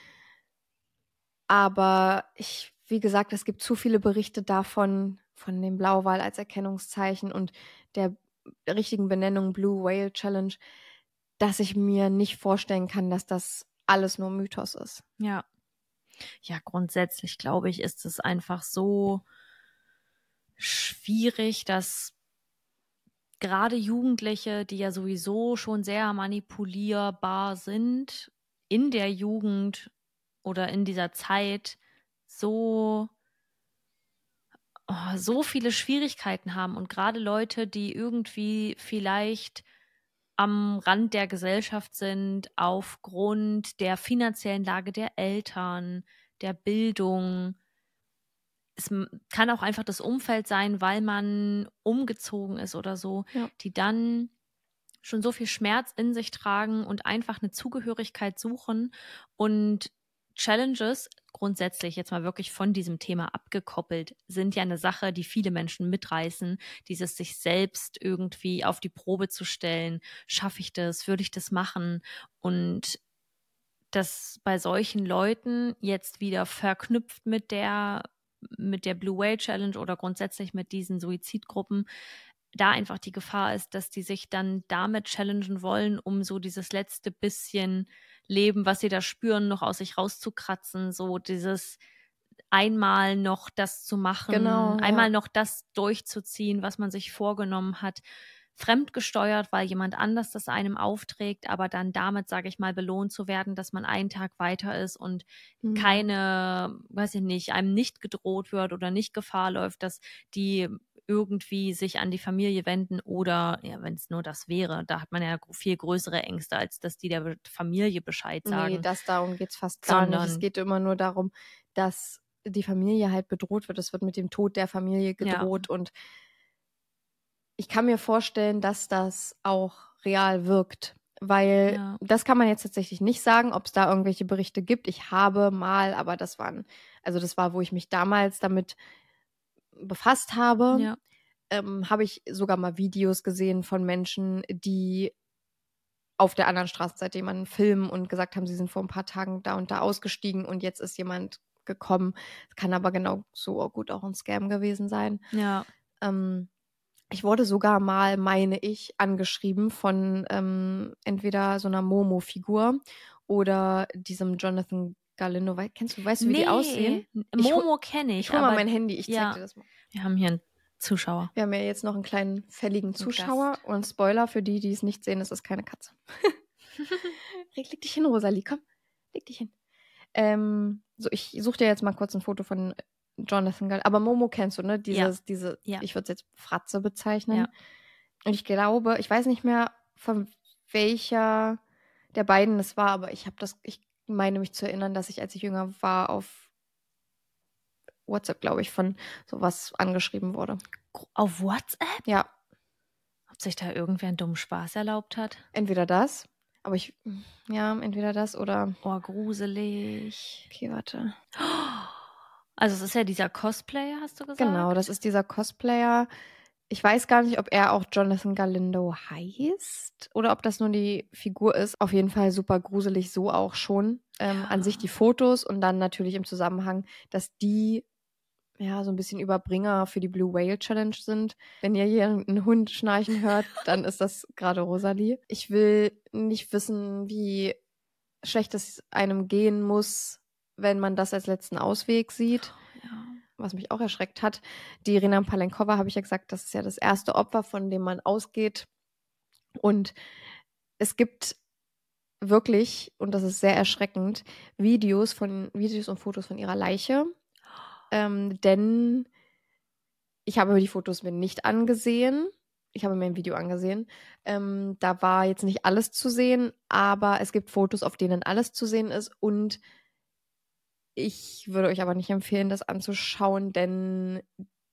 Aber ich, wie gesagt, es gibt zu viele Berichte davon, von dem Blauwal als Erkennungszeichen und der richtigen Benennung Blue Whale Challenge, dass ich mir nicht vorstellen kann, dass das alles nur Mythos ist. Ja. Ja, grundsätzlich glaube ich, ist es einfach so schwierig, dass gerade Jugendliche, die ja sowieso schon sehr manipulierbar sind, in der Jugend oder in dieser Zeit so, oh, so viele Schwierigkeiten haben. Und gerade Leute, die irgendwie vielleicht am Rand der Gesellschaft sind, aufgrund der finanziellen Lage der Eltern, der Bildung. Es kann auch einfach das Umfeld sein, weil man umgezogen ist oder so, Ja. die dann schon so viel Schmerz in sich tragen und einfach eine Zugehörigkeit suchen und Challenges, grundsätzlich jetzt mal wirklich von diesem Thema abgekoppelt, sind ja eine Sache, die viele Menschen mitreißen, dieses sich selbst irgendwie auf die Probe zu stellen. Schaffe ich das? Würde ich das machen? Und das bei solchen Leuten jetzt wieder verknüpft mit der mit der Blue Whale Challenge oder grundsätzlich mit diesen Suizidgruppen, da einfach die Gefahr ist, dass die sich dann damit challengen wollen, um so dieses letzte bisschen Leben, was sie da spüren, noch aus sich rauszukratzen, so dieses einmal noch das zu machen, Genau, ja. einmal noch das durchzuziehen, was man sich vorgenommen hat, fremdgesteuert, weil jemand anders das einem aufträgt, aber dann damit, sage ich mal, belohnt zu werden, dass man einen Tag weiter ist und Mhm. keine, weiß ich nicht, einem nicht gedroht wird oder nicht Gefahr läuft, dass die irgendwie sich an die Familie wenden oder, ja, wenn es nur das wäre, da hat man ja viel größere Ängste, als dass die der Familie Bescheid sagen. Nee, das darum geht es fast gar Sondern- nicht. Es geht immer nur darum, dass die Familie halt bedroht wird. Es wird mit dem Tod der Familie gedroht und ich kann mir vorstellen, dass das auch real wirkt, weil Ja. das kann man jetzt tatsächlich nicht sagen, ob es da irgendwelche Berichte gibt. Ich habe mal, aber das waren, also das war, wo ich mich damals damit befasst habe, Ja. ähm, habe ich sogar mal Videos gesehen von Menschen, die auf der anderen Straßenseite jemanden filmen und gesagt haben, sie sind vor ein paar Tagen da und da ausgestiegen und jetzt ist jemand gekommen. Es kann aber genau so gut auch ein Scam gewesen sein. Ja. Ähm, ich wurde sogar mal, meine ich, angeschrieben von ähm, entweder so einer Momo-Figur oder diesem Jonathan Galindo. Wei- Kennst du, weißt du, wie die aussehen? Ich hol- Momo kenne ich. Ich hole mal aber mein Handy, ich zeig ja. dir das mal. Wir haben hier einen Zuschauer. Wir haben ja jetzt noch einen kleinen fälligen Gast. Zuschauer und Spoiler für die, die es nicht sehen, es ist keine Katze. Leg dich hin, Rosalie, komm, leg dich hin. Ähm, so, ich suche dir jetzt mal kurz ein Foto von Jonathan Gall. Aber Momo kennst du, ne? Dieses, Ja. diese, Ja. ich würde es jetzt Fratze bezeichnen. Ja. Und ich glaube, ich weiß nicht mehr, von welcher der beiden es war, aber ich habe das, ich meine mich zu erinnern, dass ich, als ich jünger war, auf WhatsApp, glaube ich, von sowas angeschrieben wurde. Auf WhatsApp? Ja. Ob sich da irgendwer einen dummen Spaß erlaubt hat? Entweder das, aber ich, ja, entweder das oder... Oh, gruselig. Okay, warte. Also es ist ja dieser Cosplayer, hast du gesagt? Genau, das ist dieser Cosplayer. Ich weiß gar nicht, ob er auch Jonathan Galindo heißt oder ob das nur die Figur ist. Auf jeden Fall super gruselig, so auch schon. Ähm, Ja. An sich die Fotos und dann natürlich im Zusammenhang, dass die ja so ein bisschen Überbringer für die Blue Whale Challenge sind. Wenn ihr hier einen Hund schnarchen hört, dann ist das gerade Rosalie. Ich will nicht wissen, wie schlecht es einem gehen muss, wenn man das als letzten Ausweg sieht. Ja. Was mich auch erschreckt hat. Die Irina Palenkova, habe ich ja gesagt, das ist ja das erste Opfer, von dem man ausgeht. Und es gibt wirklich, und das ist sehr erschreckend, Videos von Videos und Fotos von ihrer Leiche. Ähm, denn ich habe mir die Fotos mir nicht angesehen. Ich habe mir ein Video angesehen. Ähm, da war jetzt nicht alles zu sehen, aber es gibt Fotos, auf denen alles zu sehen ist. Und ich würde euch aber nicht empfehlen, das anzuschauen, denn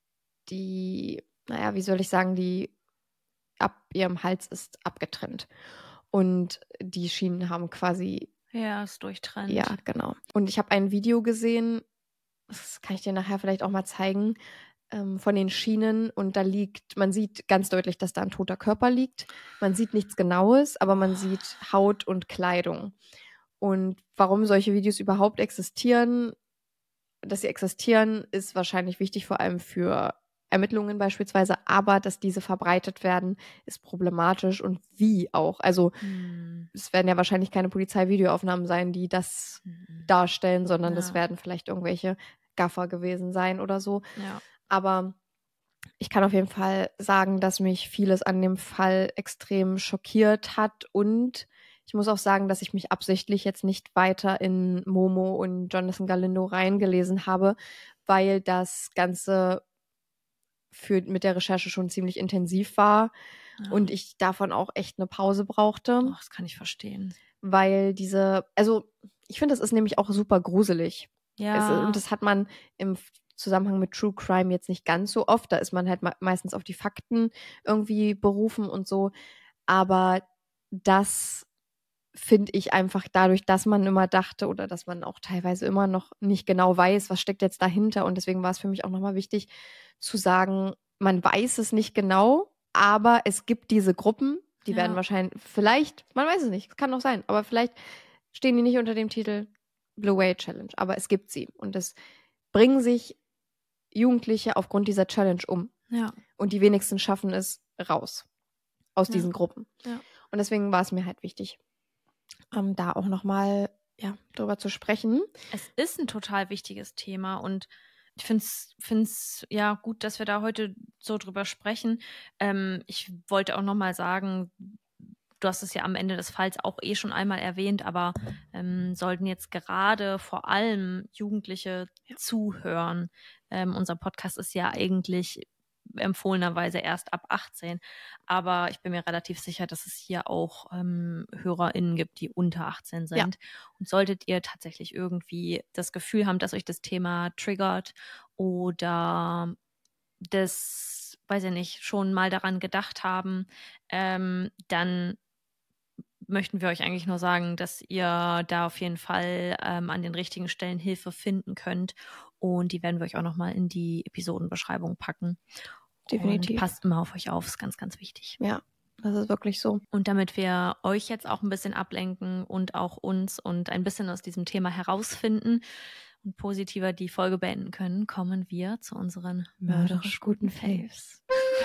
die, naja, wie soll ich sagen, die ab ihrem Hals ist abgetrennt. Und die Schienen haben quasi... Ja, ist durchtrennt. Ja, genau. Und ich habe ein Video gesehen, das kann ich dir nachher vielleicht auch mal zeigen, ähm, von den Schienen. Und da liegt, man sieht ganz deutlich, dass da ein toter Körper liegt. Man sieht nichts Genaues, aber man sieht Haut und Kleidung. Und warum solche Videos überhaupt existieren, dass sie existieren, ist wahrscheinlich wichtig, vor allem für Ermittlungen beispielsweise, aber dass diese verbreitet werden, ist problematisch und wie auch. Also Hm. es werden ja wahrscheinlich keine Polizeivideoaufnahmen sein, die das Hm. darstellen, sondern Ja. das werden vielleicht irgendwelche Gaffer gewesen sein oder so. Ja. Aber ich kann auf jeden Fall sagen, dass mich vieles an dem Fall extrem schockiert hat und ich muss auch sagen, dass ich mich absichtlich jetzt nicht weiter in Momo und Jonathan Galindo reingelesen habe, weil das Ganze für, mit der Recherche schon ziemlich intensiv war Ja. und ich davon auch echt eine Pause brauchte, Oh, das kann ich verstehen. weil diese, also ich finde, das ist nämlich auch super gruselig. Ja. Es, und das hat man im Zusammenhang mit True Crime jetzt nicht ganz so oft. Da ist man halt me- meistens auf die Fakten irgendwie berufen und so. Aber das finde ich einfach dadurch, dass man immer dachte oder dass man auch teilweise immer noch nicht genau weiß, was steckt jetzt dahinter. Und deswegen war es für mich auch nochmal wichtig zu sagen, man weiß es nicht genau, aber es gibt diese Gruppen, die Ja. werden wahrscheinlich, vielleicht, man weiß es nicht, es kann auch sein, aber vielleicht stehen die nicht unter dem Titel Blue Whale Challenge, aber es gibt sie. Und es bringen sich Jugendliche aufgrund dieser Challenge um. Ja. Und die wenigsten schaffen es raus aus Ja. diesen Gruppen. Ja. Und deswegen war es mir halt wichtig, ähm, da auch nochmal ja, drüber zu sprechen. Es ist ein total wichtiges Thema und ich finde es ja gut, dass wir da heute so drüber sprechen. Ähm, ich wollte auch nochmal sagen, du hast es ja am Ende des Falls auch eh schon einmal erwähnt, aber ähm, sollten jetzt gerade vor allem Jugendliche ja. zuhören. Ähm, unser Podcast ist ja eigentlich empfohlenerweise erst ab achtzehn, aber ich bin mir relativ sicher, dass es hier auch ähm, HörerInnen gibt, die unter achtzehn sind. Ja. Und solltet ihr tatsächlich irgendwie das Gefühl haben, dass euch das Thema triggert oder das, weiß ich nicht, schon mal daran gedacht haben, ähm, dann möchten wir euch eigentlich nur sagen, dass ihr da auf jeden Fall ähm, an den richtigen Stellen Hilfe finden könnt. Und die werden wir euch auch nochmal in die Episodenbeschreibung packen. Definitiv. Und passt immer auf euch auf, ist ganz, ganz wichtig. Ja, das ist wirklich so. Und damit wir euch jetzt auch ein bisschen ablenken und auch uns und ein bisschen aus diesem Thema herausfinden und positiver die Folge beenden können, kommen wir zu unseren mörderisch guten Faves.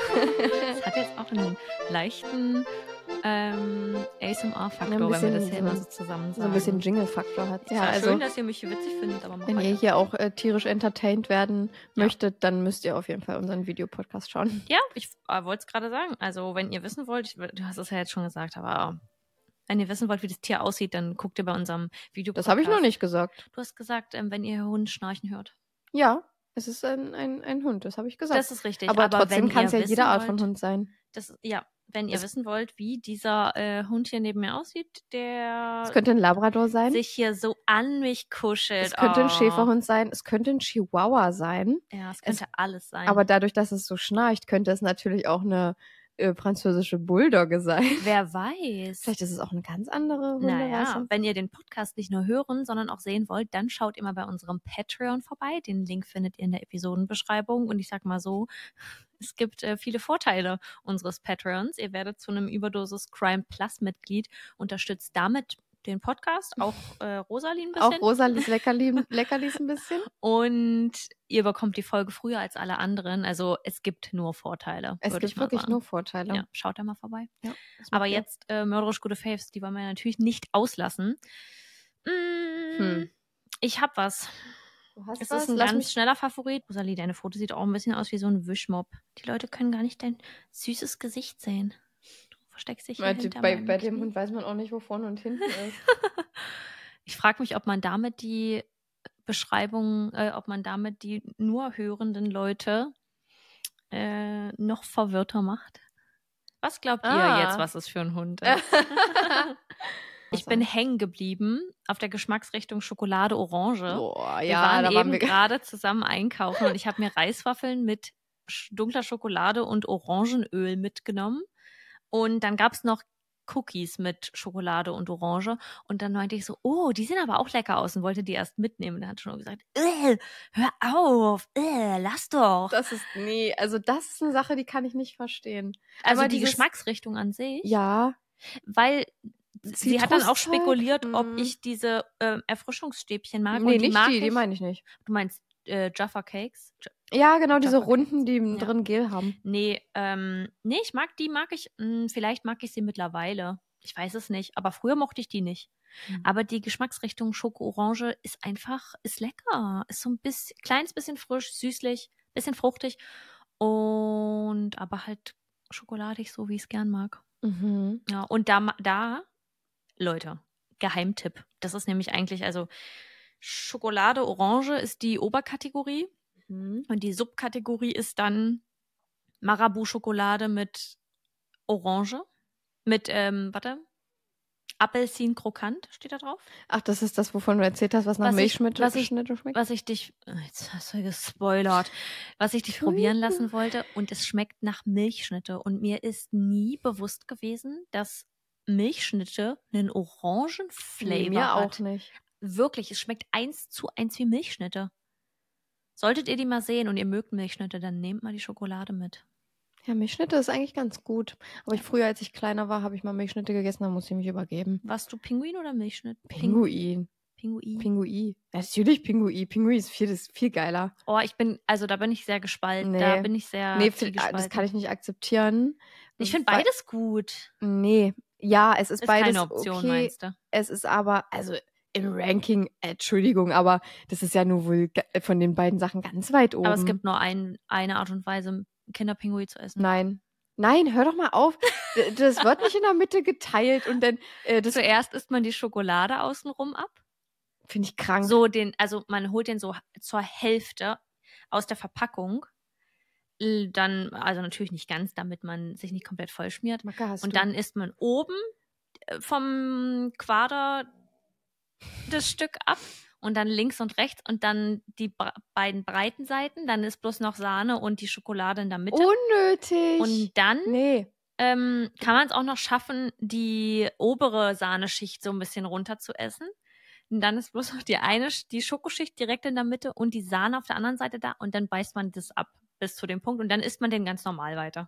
Das hat jetzt auch einen leichten ähm, A S M R-Faktor, wenn wir das hier immer so zusammen sagen. So ein bisschen Jingle-Faktor hat. Ja, also schön, dass ihr mich witzig findet, aber wenn ihr hier auch äh, tierisch entertained werden ja. möchtet, dann müsst ihr auf jeden Fall unseren Videopodcast schauen. Ja, ich äh, wollte es gerade sagen. Also wenn ihr wissen wollt, du hast es ja jetzt schon gesagt, aber wenn ihr wissen wollt, wie das Tier aussieht, dann guckt ihr bei unserem Videopodcast. Das habe ich noch nicht gesagt. Du hast gesagt, ähm, wenn ihr Hund schnarchen hört. Ja. Es ist ein, ein, ein Hund, das habe ich gesagt. Das ist richtig. Aber, aber trotzdem kann es ja wissen jede Art wollt, von Hund sein. Das, ja, wenn ihr Es- wissen wollt, wie dieser äh, Hund hier neben mir aussieht, der Es könnte ein Labrador sein. sich hier so an mich kuschelt. Es könnte oh. ein Schäferhund sein. Es könnte ein Chihuahua sein. Ja, es könnte alles sein. Aber dadurch, dass es so schnarcht, könnte es natürlich auch eine äh, französische Bulldogge sein. Wer weiß. Vielleicht ist es auch eine ganz andere Hunderasse. Naja, wenn ihr den Podcast nicht nur hören, sondern auch sehen wollt, dann schaut immer bei unserem Patreon vorbei. Den Link findet ihr in der Episodenbeschreibung. Und ich sag mal so, es gibt äh, viele Vorteile unseres Patreons. Ihr werdet zu einem Überdosis Crime Plus Mitglied, unterstützt damit den Podcast, auch äh, Rosalie ein bisschen. Auch Rosalies Leckerli, Leckerlis ein bisschen. Und ihr bekommt die Folge früher als alle anderen. Also es gibt nur Vorteile. Es würde gibt ich mal wirklich sagen. nur Vorteile. Ja, schaut da mal vorbei. Ja, Aber okay. jetzt äh, mörderisch gute Faves, die wollen wir natürlich nicht auslassen. Mm, Hm. Ich hab was. Du hast Es was? ist ein Lass ganz mich- schneller Favorit. Rosalie, deine Foto sieht auch ein bisschen aus wie so ein Wischmopp. Die Leute können gar nicht dein süßes Gesicht sehen. Du versteckst dich hier Bei, hinter bei, meinem bei dem Knie. Hund weiß man auch nicht, wo vorne und hinten ist. Ich frage mich, ob man damit die Beschreibung, äh, ob man damit die nur hörenden Leute äh, noch verwirrter macht. Was glaubt Ah. ihr jetzt, was es für ein Hund ist? Ich bin hängen geblieben auf der Geschmacksrichtung Schokolade Orange. Boah, wir ja, waren da eben waren wir gerade zusammen einkaufen und ich habe mir Reiswaffeln mit sch- dunkler Schokolade und Orangenöl mitgenommen. Und dann gab es noch Cookies mit Schokolade und Orange. Und dann meinte ich so, oh, die sehen aber auch lecker aus und wollte die erst mitnehmen. Und dann hat schon gesagt, äh, hör auf, äh, lass doch. Das ist, nee, also das ist eine Sache, die kann ich nicht verstehen. Also Aber die dieses- Geschmacksrichtung an sich, Ja, weil sie hat dann auch Zitruszeug? spekuliert, ob Hm. ich diese ähm, Erfrischungsstäbchen mag. nee, und die nicht mag die, ich. die meine ich nicht. Du meinst äh, Jaffa Cakes? J- Ja, genau, diese Jaffa Runden, die Ja. drin Gel haben. Nee, ähm, nee, ich mag die, mag ich, mh, vielleicht mag ich sie mittlerweile. Ich weiß es nicht, aber früher mochte ich die nicht. Mhm. Aber die Geschmacksrichtung Schoko-Orange ist einfach, ist lecker. Ist so ein bisschen, kleines bisschen frisch, süßlich, bisschen fruchtig und aber halt schokoladig, so wie ich es gern mag. Mhm. Ja, und da, ma- da, Leute, Geheimtipp. Das ist nämlich eigentlich, also Schokolade Orange ist die Oberkategorie Mhm. und die Subkategorie ist dann Marabu-Schokolade mit Orange, mit, ähm, warte, Apfelsin krokant steht da drauf. Ach, das ist das, wovon du erzählt hast, was nach Was ich- Milchschnitte was ich- Schnitte schmeckt? Was ich dich, äh, jetzt hast du gespoilert, was ich dich probieren lassen wollte und es schmeckt nach Milchschnitte und mir ist nie bewusst gewesen, dass Milchschnitte einen Orangenflavor Nee, mir hat. auch nicht. Wirklich, es schmeckt eins zu eins wie Milchschnitte. Solltet ihr die mal sehen und ihr mögt Milchschnitte, dann nehmt mal die Schokolade mit. Ja, Milchschnitte ist eigentlich ganz gut. Aber ich früher, als ich kleiner war, habe ich mal Milchschnitte gegessen, da musste ich mich übergeben. Warst du Pinguin oder Milchschnitt? Ping- Pinguin. Pinguin. Pinguin. Ja, natürlich Pinguin. Pinguin ist viel, das ist viel geiler. Oh, ich bin, also da bin ich sehr gespalten. Nee. Da bin ich sehr nee, viel fi- das gespalten. kann ich nicht akzeptieren. Ich finde Weil- beides gut. Nee. Ja, es ist, Ist beides keine Option, okay. meinst du? Es ist aber, also im Ranking, Entschuldigung, aber das ist ja nur wohl ga- von den beiden Sachen ganz weit oben. Aber es gibt nur ein, eine Art und Weise, Kinderpinguin zu essen. Nein. Nein, hör doch mal auf. D- Das wird nicht in der Mitte geteilt und dann, äh, das Zuerst isst man die Schokolade außenrum ab. finde ich krank. So den, also man holt den so zur Hälfte aus der Verpackung. L- Dann, also natürlich nicht ganz, damit man sich nicht komplett vollschmiert. Macke, hast Und du? dann isst man oben äh, vom Quader das Stück ab und dann links und rechts und dann die bra- beiden breiten Seiten. Dann ist bloß noch Sahne und die Schokolade in der Mitte. Unnötig. Und dann nee. ähm, kann man es auch noch schaffen, die obere Sahneschicht so ein bisschen runter zu essen. Und dann ist bloß noch die eine, Sch- die Schokoschicht direkt in der Mitte und die Sahne auf der anderen Seite da und dann beißt man das ab bis zu dem Punkt und dann isst man den ganz normal weiter.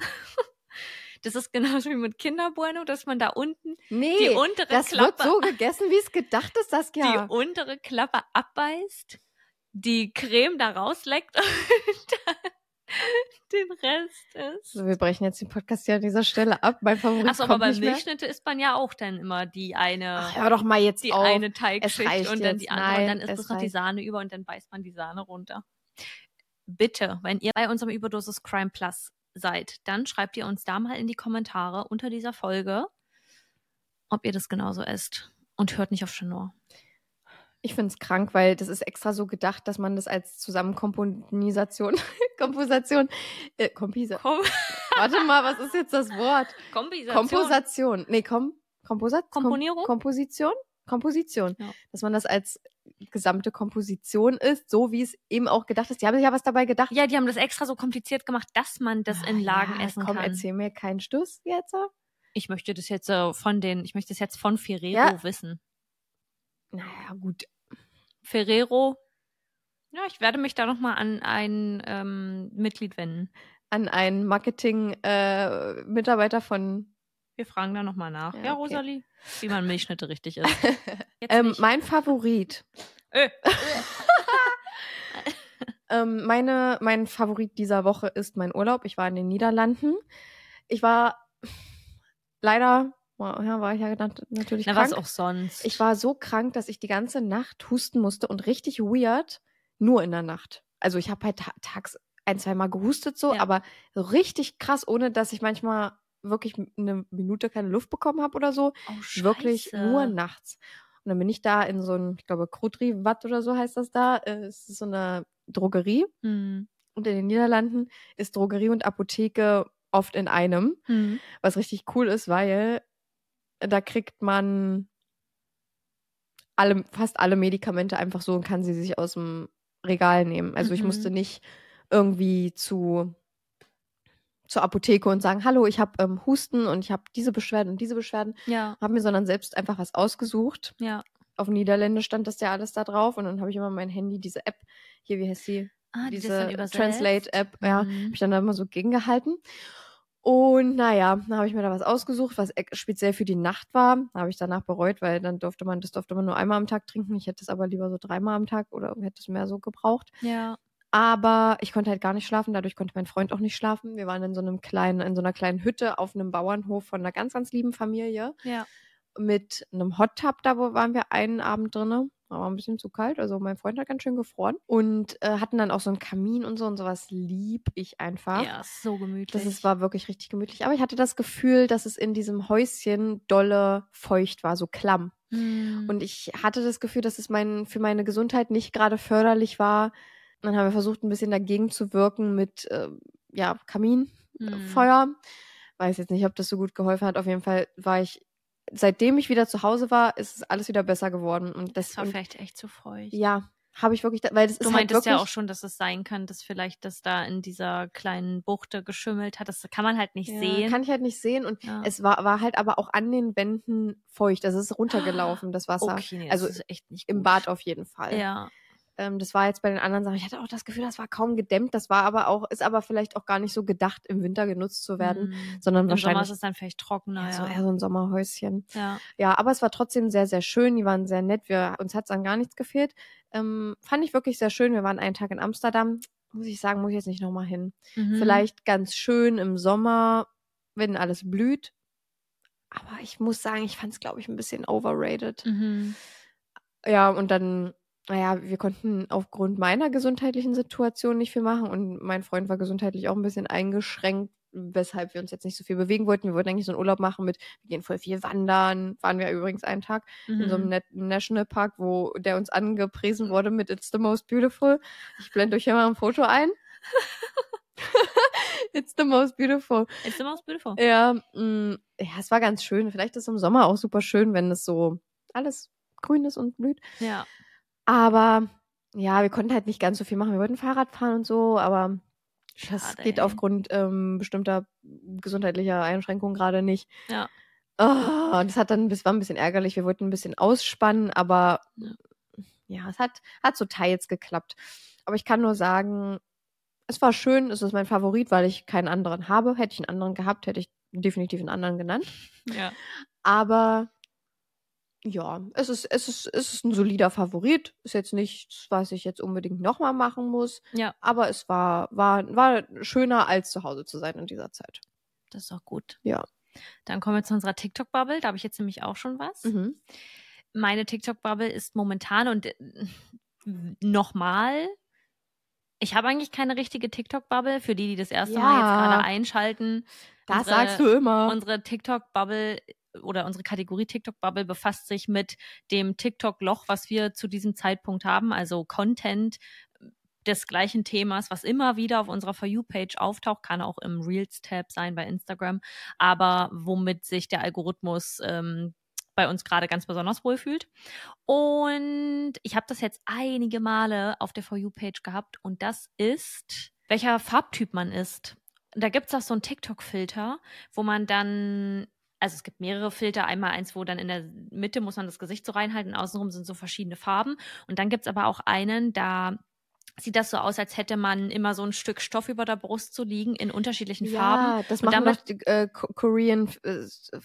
Das ist genauso wie mit Kinder Bueno, dass man da unten Nee, die untere das Klappe, wird so gegessen, wie es gedacht ist, das die ja. untere Klappe abbeißt, die Creme da rausleckt und dann den Rest ist. So, wir brechen jetzt den Podcast hier an dieser Stelle ab. Mein Favorit Achso, aber kommt bei nicht mehr. Milchschnitte isst man ja auch dann immer die eine, Ach, hör doch mal jetzt die auf. eine Es Teigschicht reicht und dann jetzt. die andere Nein, und dann ist es bloß noch die reicht. Sahne über und dann beißt man die Sahne runter. Bitte, wenn ihr bei unserem Überdosis Crime Plus seid, dann schreibt ihr uns da mal in die Kommentare unter dieser Folge, ob ihr das genauso esst und hört nicht auf Chenor. Ich finde es krank, weil das ist extra so gedacht, dass man das als Zusammenkomponisation, Komposition, äh, Kompisa- Kom Warte mal, was ist jetzt das Wort? Komposition. Komposation. Nee, Kom Komposat Komponierung? Kom Komposition? Komposition. Ja. Dass man das als gesamte Komposition ist, so wie es eben auch gedacht ist. Die haben sich ja was dabei gedacht. Ja, die haben das extra so kompliziert gemacht, dass man das in Lagen ja, essen komm, kann. erzähl mir keinen Stuss jetzt. Ich möchte das jetzt äh, von den, ich möchte das jetzt von Ferrero Ja. wissen. Naja, gut. Ferrero, ja, ich werde mich da nochmal an ein ähm, Mitglied wenden. An einen Marketing-Mitarbeiter äh, von... Wir fragen da nochmal nach. Ja, Ja, okay. Rosalie, wie man Milchschnitte richtig isst. Jetzt Ähm, nicht. mein Favorit. Äh. ähm, meine, mein Favorit dieser Woche ist mein Urlaub. Ich war in den Niederlanden. Ich war leider, ja, war ich ja natürlich Na, krank. was auch sonst. Ich war so krank, dass ich die ganze Nacht husten musste und richtig weird, nur in der Nacht. Also ich habe halt ta- tags ein, zwei Mal gehustet so, Ja. aber so richtig krass, ohne dass ich manchmal wirklich eine Minute keine Luft bekommen habe oder so. Oh, Wirklich Scheiße. nur nachts. Und dann bin ich da in so ein, ich glaube, Krudri Watt oder so heißt das da. Äh, Es ist so eine Drogerie. Hm. Und in den Niederlanden ist Drogerie und Apotheke oft in einem. Hm. Was richtig cool ist, weil da kriegt man alle, fast alle Medikamente einfach so und kann sie sich aus dem Regal nehmen. Also ich Mhm. musste nicht irgendwie zu zur Apotheke und sagen, hallo, ich habe ähm, Husten und ich habe diese Beschwerden und diese Beschwerden. Ja, Habe mir sondern selbst einfach was ausgesucht. ja. Auf Niederländisch stand das ja alles da drauf und dann habe ich immer mein Handy, diese App, hier, wie heißt sie? Ah, die das diese dann übersetzt. Translate-App, ja, Mhm. habe ich dann da immer so gegengehalten. Und naja, dann habe ich mir da was ausgesucht, was e- speziell für die Nacht war. Habe ich danach bereut, weil dann durfte man, das durfte man nur einmal am Tag trinken. Ich hätte es aber lieber so dreimal am Tag oder hätte es mehr so gebraucht. Ja. Aber ich konnte halt gar nicht schlafen, dadurch konnte mein Freund auch nicht schlafen. Wir waren in so einem kleinen, in so einer kleinen Hütte auf einem Bauernhof von einer ganz, ganz lieben Familie. Ja. Mit einem Hot Tub, da wo waren wir einen Abend drinne. War ein bisschen zu kalt, also mein Freund hat ganz schön gefroren. Und äh, hatten dann auch so einen Kamin und so und sowas lieb ich einfach. Ja, ist so gemütlich. Das ist, war wirklich richtig gemütlich. Aber ich hatte das Gefühl, dass es in diesem Häuschen dolle feucht war, so klamm. Hm. Und ich hatte das Gefühl, dass es mein, für meine Gesundheit nicht gerade förderlich war. Und dann haben wir versucht, ein bisschen dagegen zu wirken mit äh, ja, Kaminfeuer. Hm. Weiß jetzt nicht, ob das so gut geholfen hat. Auf jeden Fall war ich, seitdem ich wieder zu Hause war, ist es alles wieder besser geworden. Und das, Das war und, vielleicht echt zu feucht. ja, habe ich wirklich, da, weil das Du ist halt meintest wirklich, ja auch schon, dass es sein kann, dass vielleicht das da in dieser kleinen Buchte geschimmelt hat. Das kann man halt nicht ja, sehen. kann ich halt nicht sehen. Und Ja. es war, war halt aber auch an den Wänden feucht. Also es ist runtergelaufen, das Wasser. Okay, nee, also das ist echt nicht im gut. Bad auf jeden Fall. Ja. Ähm, das war jetzt bei den anderen Sachen. Ich hatte auch das Gefühl, das war kaum gedämmt. Das war aber auch, ist aber vielleicht auch gar nicht so gedacht, im Winter genutzt zu werden, Hm. sondern Im Sommer wahrscheinlich ist es dann vielleicht trockener. ja, so Ja. eher so ein Sommerhäuschen. Ja. Ja, aber es war trotzdem sehr, sehr schön. Die waren sehr nett. Wir, uns hat es an gar nichts gefehlt. Ähm, fand ich wirklich sehr schön. Wir waren einen Tag in Amsterdam. Muss ich sagen, muss ich jetzt nicht nochmal hin. Mhm. Vielleicht ganz schön im Sommer, wenn alles blüht. Aber ich muss sagen, ich fand es, glaube ich, ein bisschen overrated. Mhm. Ja, und dann, naja, wir konnten aufgrund meiner gesundheitlichen Situation nicht viel machen und mein Freund war gesundheitlich auch ein bisschen eingeschränkt, weshalb wir uns jetzt nicht so viel bewegen wollten. Wir wollten eigentlich so einen Urlaub machen mit, wir gehen voll viel wandern, waren wir übrigens einen Tag Mhm. in so einem Net- Nationalpark, wo der uns angepriesen wurde mit It's the most beautiful. Ich blende euch hier mal ein Foto ein. It's the most beautiful. It's the most beautiful. Ja, mh, ja, es war ganz schön. Vielleicht ist es im Sommer auch super schön, wenn es so alles grün ist und blüht. Ja. Aber ja, wir konnten halt nicht ganz so viel machen. Wir wollten Fahrrad fahren und so, aber das Schade, geht ey. aufgrund ähm, bestimmter gesundheitlicher Einschränkungen gerade nicht. Ja. Oh, das hat dann, das war ein bisschen ärgerlich. Wir wollten ein bisschen ausspannen, aber Ja. ja, es hat, hat so teils geklappt. Aber ich kann nur sagen, es war schön, es ist mein Favorit, weil ich keinen anderen habe. Hätte ich einen anderen gehabt, hätte ich definitiv einen anderen genannt. Ja. Aber ja, es ist, es ist, es ist ein solider Favorit. Ist jetzt nichts, was ich jetzt unbedingt nochmal machen muss. Ja. Aber es war, war, war schöner, als zu Hause zu sein in dieser Zeit. Das ist auch gut. Ja. Dann kommen wir zu unserer TikTok-Bubble. Da habe ich jetzt nämlich auch schon was. Mhm. Meine TikTok-Bubble ist momentan und äh, nochmal, ich habe eigentlich keine richtige TikTok-Bubble. Für die, die das erste Ja. Mal jetzt gerade einschalten. Das unsere, sagst du immer. Unsere TikTok-Bubble oder unsere Kategorie TikTok-Bubble befasst sich mit dem TikTok-Loch, was wir zu diesem Zeitpunkt haben, also Content des gleichen Themas, was immer wieder auf unserer For You-Page auftaucht, kann auch im Reels-Tab sein bei Instagram, aber womit sich der Algorithmus ähm, bei uns gerade ganz besonders wohlfühlt. Und ich habe das jetzt einige Male auf der For You-Page gehabt und das ist, welcher Farbtyp man ist. Da gibt es auch so einen TikTok-Filter, wo man dann, also es gibt mehrere Filter, einmal eins, wo dann in der Mitte muss man das Gesicht so reinhalten, außenrum sind so verschiedene Farben und dann gibt es aber auch einen, da sieht das so aus, als hätte man immer so ein Stück Stoff über der Brust zu liegen in unterschiedlichen ja, Farben. das und machen damit, doch die, äh, Korean äh,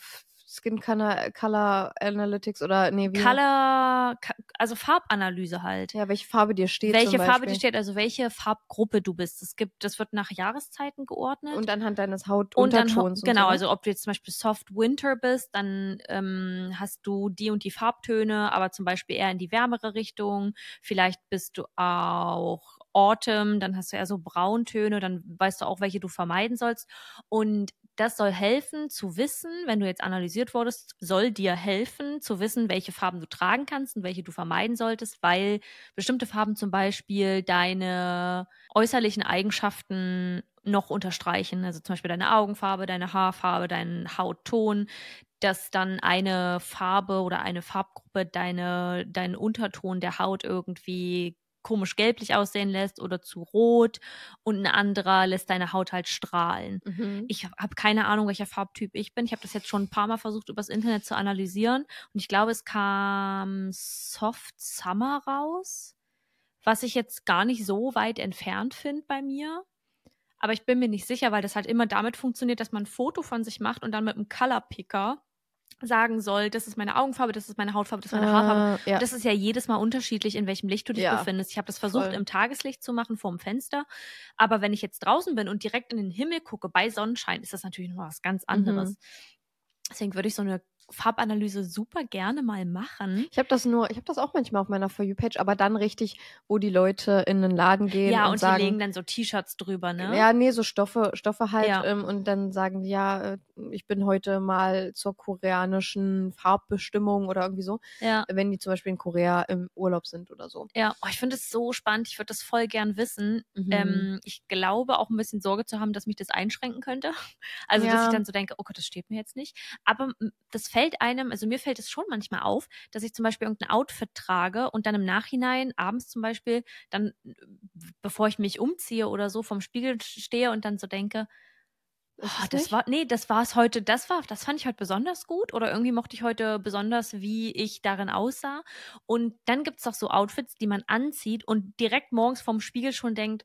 Skin Color, Color Analytics oder nee, wie? Color, also Farbanalyse halt. Ja, welche Farbe dir steht Welche zum Farbe dir Beispiel. steht, also welche Farbgruppe du bist. Es gibt, das wird nach Jahreszeiten geordnet. Und anhand deines Und dann, Hautuntertons. genau, und so. also ob du jetzt zum Beispiel Soft Winter bist, dann ähm, hast du die und die Farbtöne, aber zum Beispiel eher in die wärmere Richtung. Vielleicht bist du auch Autumn, dann hast du eher so Brauntöne, dann weißt du auch, welche du vermeiden sollst. Und das soll helfen zu wissen, wenn du jetzt analysiert wurdest, soll dir helfen zu wissen, welche Farben du tragen kannst und welche du vermeiden solltest, weil bestimmte Farben zum Beispiel deine äußerlichen Eigenschaften noch unterstreichen. Also zum Beispiel deine Augenfarbe, deine Haarfarbe, deinen Hautton, dass dann eine Farbe oder eine Farbgruppe deine, deinen Unterton der Haut irgendwie komisch gelblich aussehen lässt oder zu rot und ein anderer lässt deine Haut halt strahlen. Mhm. Ich habe hab keine Ahnung, welcher Farbtyp ich bin. Ich habe das jetzt schon ein paar Mal versucht, übers Internet zu analysieren und ich glaube, es kam Soft Summer raus, was ich jetzt gar nicht so weit entfernt finde bei mir. Aber ich bin mir nicht sicher, weil das halt immer damit funktioniert, dass man ein Foto von sich macht und dann mit einem Color Picker sagen soll, das ist meine Augenfarbe, das ist meine Hautfarbe, das ist meine Äh, Haarfarbe. ja. Das ist ja jedes Mal unterschiedlich, in welchem Licht du dich Ja, befindest. Ich habe das versucht, voll. im Tageslicht zu machen, vorm Fenster. Aber wenn ich jetzt draußen bin und direkt in den Himmel gucke, bei Sonnenschein, ist das natürlich noch was ganz anderes. Mhm. Deswegen würde ich so eine Farbanalyse super gerne mal machen. Ich habe das nur, ich habe das auch manchmal auf meiner For You-Page, aber dann richtig, wo die Leute in den Laden gehen Ja, und, und sagen, die legen dann so T-Shirts drüber, ne? ja, nee, so Stoffe, Stoffe halt Ja. ähm, und dann sagen die, ja, äh, ich bin heute mal zur koreanischen Farbbestimmung oder irgendwie so, Ja. wenn die zum Beispiel in Korea im Urlaub sind oder so. Ja, oh, ich finde es so spannend. Ich würde das voll gern wissen. Mhm. Ähm, ich glaube auch ein bisschen Sorge zu haben, dass mich das einschränken könnte. Also, dass Ja. ich dann so denke, oh Gott, das steht mir jetzt nicht. Aber m, das fällt einem, also mir fällt es schon manchmal auf, dass ich zum Beispiel irgendein Outfit trage und dann im Nachhinein, abends zum Beispiel, dann, äh, bevor ich mich umziehe oder so, vorm Spiegel stehe und dann so denke, Ist oh, es das nicht? war, nee, das war es heute, das war, das fand ich heute besonders gut oder irgendwie mochte ich heute besonders, wie ich darin aussah. Und dann gibt's doch so Outfits, die man anzieht und direkt morgens vorm Spiegel schon denkt,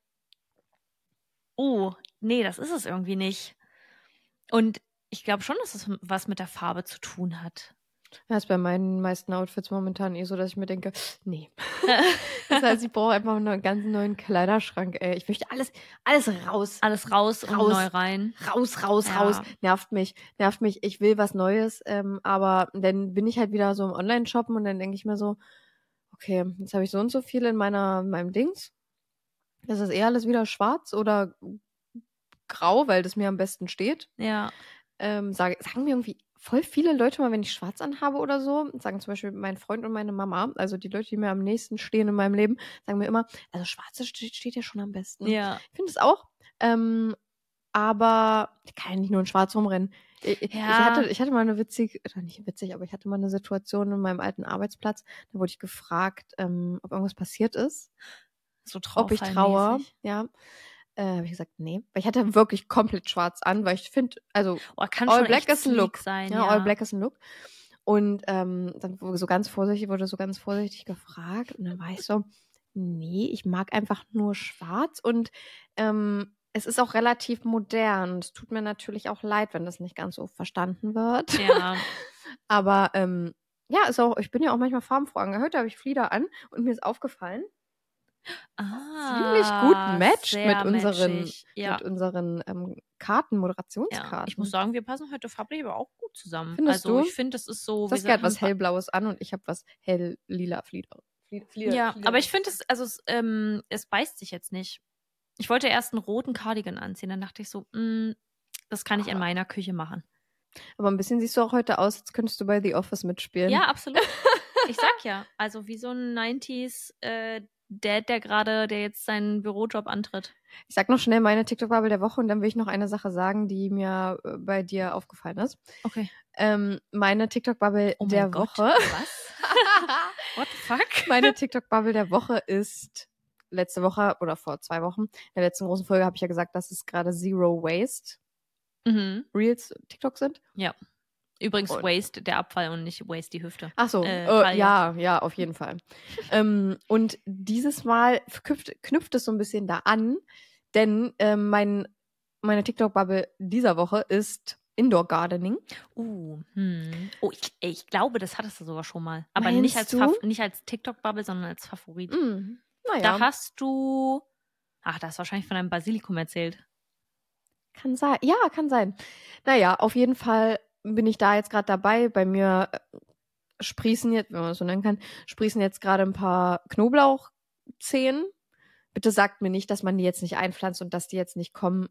oh, nee, das ist es irgendwie nicht. Und ich glaube schon, dass es was mit der Farbe zu tun hat. Ja, ist bei meinen meisten Outfits momentan eh so, dass ich mir denke, nee. Das heißt, ich brauche einfach einen ganz neuen Kleiderschrank, ey. Ich möchte alles, alles raus. Alles raus und Raus. neu rein. Raus, raus, Ja. raus. Nervt mich, nervt mich. Ich will was Neues, ähm, aber dann bin ich halt wieder so im Online-Shoppen und dann denke ich mir so, okay, jetzt habe ich so und so viel in meiner, in meinem Dings. Das ist eher alles wieder schwarz oder grau, weil das mir am besten steht. Ja. Ähm, sag, sagen mir irgendwie voll viele Leute mal, wenn ich schwarz anhabe oder so, sagen zum Beispiel mein Freund und meine Mama, also die Leute, die mir am nächsten stehen in meinem Leben, sagen mir immer, also schwarz steht, steht ja schon am besten. Ja. Ich finde es auch. Ähm, aber ich kann ja nicht nur in schwarz rumrennen. Ich, ich, Ja. ich, hatte, ich hatte mal eine witzig, oder nicht witzig, aber ich hatte mal eine Situation in meinem alten Arbeitsplatz, da wurde ich gefragt, ähm, ob irgendwas passiert ist, So ob ich traue. trauerfallmäßig. Ja. Äh, habe ich gesagt, nee. Weil ich hatte wirklich komplett schwarz an, weil ich finde, also Oh, kann All schon Black echt ist ein sleek Look. sein. Ja, Ja, All Black ist ein Look. Und ähm, dann wurde so ganz vorsichtig, wurde so ganz vorsichtig gefragt. Und dann war ich so, nee, ich mag einfach nur schwarz. Und ähm, es ist auch relativ modern. Es tut mir natürlich auch leid, wenn das nicht ganz so verstanden wird. Ja. Aber ähm, ja, ist auch, ich bin ja auch manchmal farbenfroh. Heute habe ich Flieder an und mir ist aufgefallen, Ah, ziemlich gut matcht sehr mit unseren, matchig. Ja. mit unseren ähm, Karten, Ja, Moderationskarten. ich muss sagen, wir passen heute farblich aber auch gut zusammen. Findest also du? ich finde, das ist so. Saskia wir hat was haben- hellblaues an und ich habe was hell-lila Flieder. Flieder, Flieder Ja, Flieder- aber ich finde es, also es, ähm, es beißt sich jetzt nicht. Ich wollte erst einen roten Cardigan anziehen, dann dachte ich so, mh, das kann ich in Ah. meiner Küche machen. Aber ein bisschen siehst du auch heute aus, als könntest du bei The Office mitspielen. Ja, absolut. Ich sag ja, also wie so ein neunziger äh, Dad, der gerade, der jetzt seinen Bürojob antritt. Ich sag noch schnell meine TikTok-Bubble der Woche und dann will ich noch eine Sache sagen, die mir äh, bei dir aufgefallen ist. Okay. Ähm, meine TikTok-Bubble Oh der mein Gott. Woche. Was? What the fuck? Meine TikTok-Bubble der Woche ist letzte Woche oder vor zwei Wochen, in der letzten großen Folge habe ich ja gesagt, dass es gerade Zero Waste Mhm. Reels TikTok sind. Ja. Übrigens Und- Waste der Abfall und nicht Waste die Hüfte. Ach so, Äh, äh, Taille. ja, ja, auf jeden Fall. ähm, und dieses Mal knüpft, knüpft es so ein bisschen da an, denn ähm, mein, meine TikTok-Bubble dieser Woche ist Indoor Gardening. Uh, hm. Oh, ich, ich glaube, das hattest du sogar schon mal. Aber Meinst nicht als, du? Fa- nicht als TikTok-Bubble, sondern als Favorit. Mm, naja, Da hast du. Ach, da hast du wahrscheinlich von einem Basilikum erzählt. kann sein. Ja, kann sein. Naja, auf jeden Fall bin ich da jetzt gerade dabei. Bei mir äh, sprießen jetzt, wenn man das so nennen kann, sprießen jetzt gerade ein paar Knoblauchzehen. Bitte sagt mir nicht, dass man die jetzt nicht einpflanzt und dass die jetzt nicht kommen.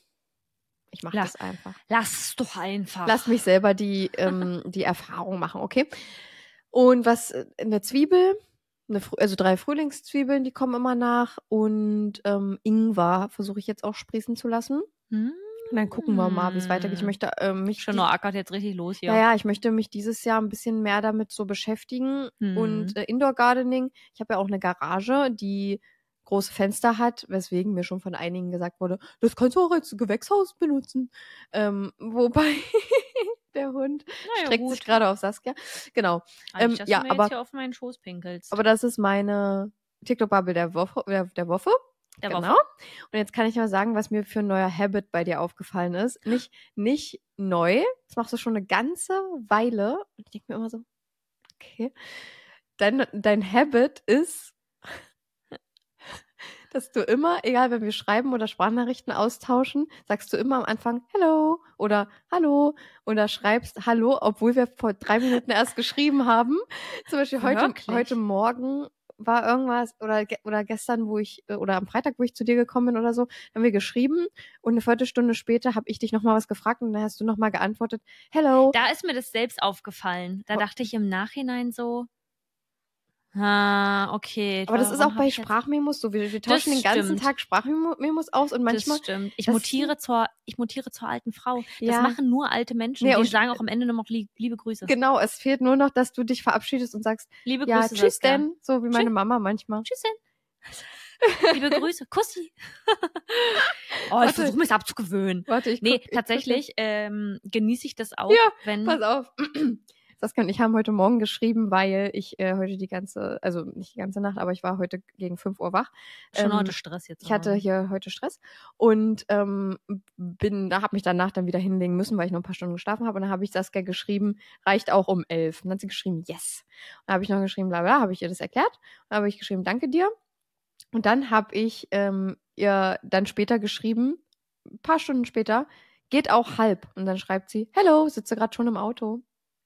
Ich mache La- das einfach. Lass es doch einfach. Lass mich selber die, ähm, die Erfahrung machen, okay? Und was, äh, eine Zwiebel, eine, Frü- also drei Frühlingszwiebeln, die kommen immer nach. Und ähm, Ingwer versuche ich jetzt auch sprießen zu lassen. Hm. Und dann gucken wir mal, wie es weitergeht. Ich möchte ähm, mich Schon die- nur ackert jetzt richtig los hier. ja, ja, ich möchte mich dieses Jahr ein bisschen mehr damit so beschäftigen. Hm. Und äh, Indoor Gardening, ich habe ja auch eine Garage, die große Fenster hat, weswegen mir schon von einigen gesagt wurde, das kannst du auch als Gewächshaus benutzen. Ähm, wobei der Hund Naja, streckt gut. sich gerade auf Saskia. Genau. Eigentlich, ähm, dass ja, du mir aber- jetzt hier auf meinen Schoß pinkelst. Aber das ist meine TikTok-Bubble der Woche. Der, der Woche. Der genau. Woche. Und jetzt kann ich mal sagen, was mir für ein neuer Habit bei dir aufgefallen ist. Nicht, nicht neu. Das machst du schon eine ganze Weile. Und ich denke mir immer so, okay. Dein, dein Habit ist, dass du immer, egal wenn wir schreiben oder Sprachnachrichten austauschen, sagst du immer am Anfang Hello oder Hallo oder schreibst Hallo, obwohl wir vor drei Minuten erst geschrieben haben. Zum Beispiel heute, Wirklich? heute Morgen war irgendwas oder, ge- oder gestern, wo ich, äh, oder am Freitag, wo ich zu dir gekommen bin oder so, haben wir geschrieben und eine Viertelstunde später habe ich dich nochmal was gefragt und dann hast du nochmal geantwortet, Hello. Da ist mir das selbst aufgefallen. Da Oh. dachte ich im Nachhinein so, ah, okay. Aber das ist warum auch hab bei ich jetzt- Sprachmemos so. Wir, wir tauschen den ganzen stimmt. Tag Sprachmemos aus und manchmal. das stimmt. Ich das- mutiere zur, ich mutiere zur alten Frau. Das Ja. machen nur alte Menschen. Nee, die und- sagen auch am Ende nur noch lieb, liebe Grüße. Genau, es fehlt nur noch, dass du dich verabschiedest und sagst, Liebe ja, Grüße. tschüss Saskia. denn, so wie meine Tschüss. Mama manchmal. Tschüsschen. Liebe Grüße. Kussi. oh, ich Warte. versuche mich abzugewöhnen. Warte, ich Nee, guck, ich tatsächlich ähm, genieße ich das auch, Ja, wenn. Guck, pass auf. Saskia und ich haben heute Morgen geschrieben, weil ich äh, heute die ganze, also nicht die ganze Nacht, aber ich war heute gegen fünf Uhr wach. Schon Ähm, heute Stress jetzt. Ich hatte hier heute Stress und ähm, bin, da habe mich danach dann wieder hinlegen müssen, weil ich noch ein paar Stunden geschlafen habe. Und dann habe ich Saskia geschrieben, reicht auch um elf. Und dann hat sie geschrieben, yes. Und dann habe ich noch geschrieben, bla bla, habe ich ihr das erklärt. Und dann habe ich geschrieben, danke dir. Und dann habe ich ähm, ihr dann später geschrieben, ein paar Stunden später, geht auch halb. Und dann schreibt sie, hello, sitze gerade schon im Auto.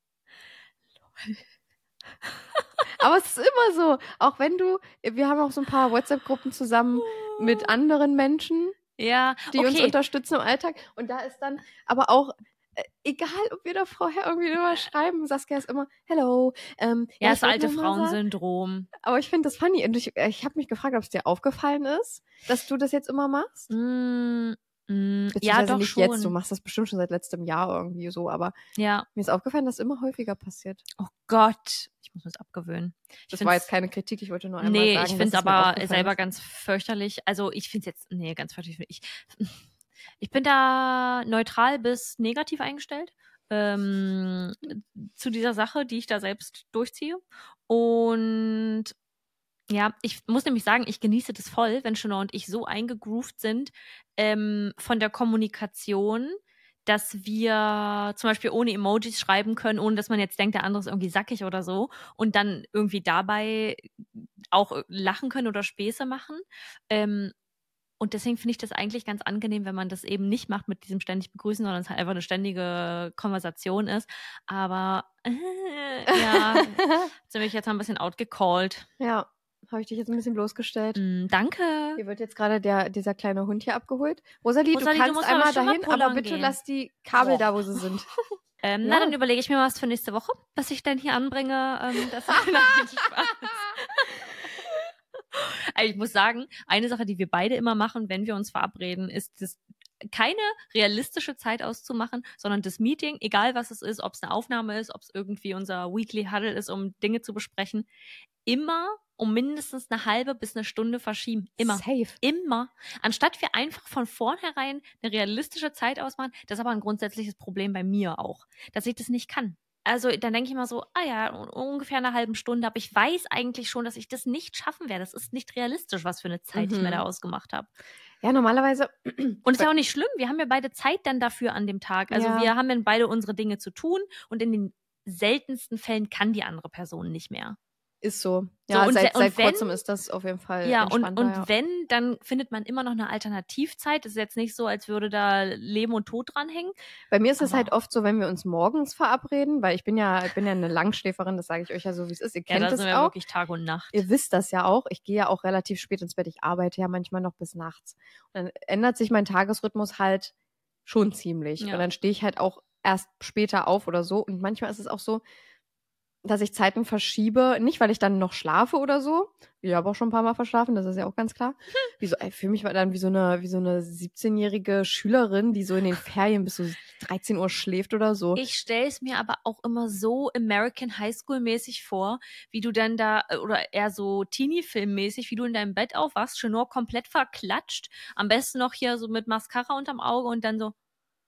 Aber es ist immer so, auch wenn du, wir haben auch so ein paar WhatsApp-Gruppen zusammen mit anderen Menschen, Ja, die okay. uns unterstützen im Alltag. Und da ist dann aber auch, äh, egal ob wir da vorher irgendwie immer schreiben, Saskia ist immer, hello. Ähm, ja, ich das wollte alte nur mal sagen- Frauensyndrom. Aber ich finde das funny. Und ich, ich habe mich gefragt, ob es dir aufgefallen ist, dass du das jetzt immer machst. Mm, mm, ja, Beziehungsweise doch nicht schon. jetzt, du machst das bestimmt schon seit letztem Jahr irgendwie so, aber Ja. mir ist aufgefallen, dass es immer häufiger passiert. Oh Gott. Ich muss mir das abgewöhnen. Ich Das find's- war jetzt keine Kritik, ich wollte nur einmal Nee, sagen, ich finde es dass mir aber aufgefallen selber ist. ganz fürchterlich. Also ich finde es jetzt, nee, ganz fürchterlich. Ich, ich bin da neutral bis negativ eingestellt ähm, zu dieser Sache, die ich da selbst durchziehe. Und ja, ich muss nämlich sagen, ich genieße das voll, wenn Shona und ich so eingegroovt sind ähm, von der Kommunikation, dass wir zum Beispiel ohne Emojis schreiben können, ohne dass man jetzt denkt, der andere ist irgendwie sackig oder so und dann irgendwie dabei auch lachen können oder Späße machen. Ähm, und deswegen finde ich das eigentlich ganz angenehm, wenn man das eben nicht macht mit diesem ständig Begrüßen, sondern es halt einfach eine ständige Konversation ist. Aber äh, ja, sind mich jetzt mal ein bisschen outgecallt. Ja, habe ich dich jetzt ein bisschen bloßgestellt. Mm, danke. Hier wird jetzt gerade der, dieser kleine Hund hier abgeholt. Rosalie, Rosalie, du du kannst musst aber einmal schon mal dahin, aber pullern bitte gehen. lass die Kabel Boah. da, wo sie sind. Ähm, Ja. Na, dann überlege ich mir was für nächste Woche, was ich denn hier anbringe. Ähm, das ist Nein, Spaß. Also ich muss sagen, eine Sache, die wir beide immer machen, wenn wir uns verabreden, ist das keine realistische Zeit auszumachen, sondern das Meeting, egal was es ist, ob es eine Aufnahme ist, ob es irgendwie unser Weekly Huddle ist, um Dinge zu besprechen, immer um mindestens eine halbe bis eine Stunde verschieben. Immer. Safe. Immer. Anstatt wir einfach von vornherein eine realistische Zeit ausmachen, das ist aber ein grundsätzliches Problem bei mir auch, dass ich das nicht kann. Also dann denke ich mal so, ah ja, ungefähr eine halbe Stunde, aber ich weiß eigentlich schon, dass ich das nicht schaffen werde. Das ist nicht realistisch, was für eine Zeit Mhm. ich mir da ausgemacht habe. Ja, normalerweise. Und ist ja auch nicht schlimm, wir haben ja beide Zeit dann dafür an dem Tag. Also Ja. wir haben dann beide unsere Dinge zu tun und in den seltensten Fällen kann die andere Person nicht mehr. Ist so. So, Ja, und seit, we- und seit wenn- kurzem ist das auf jeden Fall Ja, und, entspannter. und ja. wenn, dann findet man immer noch eine Alternativzeit. Das ist jetzt nicht so, als würde da Leben und Tod dranhängen. Bei mir ist es Aber- halt oft so, wenn wir uns morgens verabreden, weil ich bin ja, ich bin ja eine Langschläferin, das sage ich euch ja so, wie es ist. Ihr Ja, kennt da es sind wir auch. wirklich Tag und Nacht. Ihr wisst das ja auch. Ich gehe ja auch relativ spät ins Bett. Ich arbeite ja manchmal noch bis nachts. Und dann ändert sich mein Tagesrhythmus halt schon ziemlich. Ja. Und dann stehe ich halt auch erst später auf oder so. Und manchmal ist es auch so, dass ich Zeiten verschiebe, nicht weil ich dann noch schlafe oder so. Ich habe auch schon ein paar Mal verschlafen, das ist ja auch ganz klar. Wie so, ey, für mich war dann wie so eine, wie so eine siebzehnjährige Schülerin, die so in den Ferien bis so dreizehn Uhr schläft oder so. Ich stelle es mir aber auch immer so American High School mäßig vor, wie du dann da, oder eher so Teenie-Film-mäßig, wie du in deinem Bett aufwachst, schon nur komplett verklatscht, am besten noch hier so mit Mascara unterm Auge und dann so,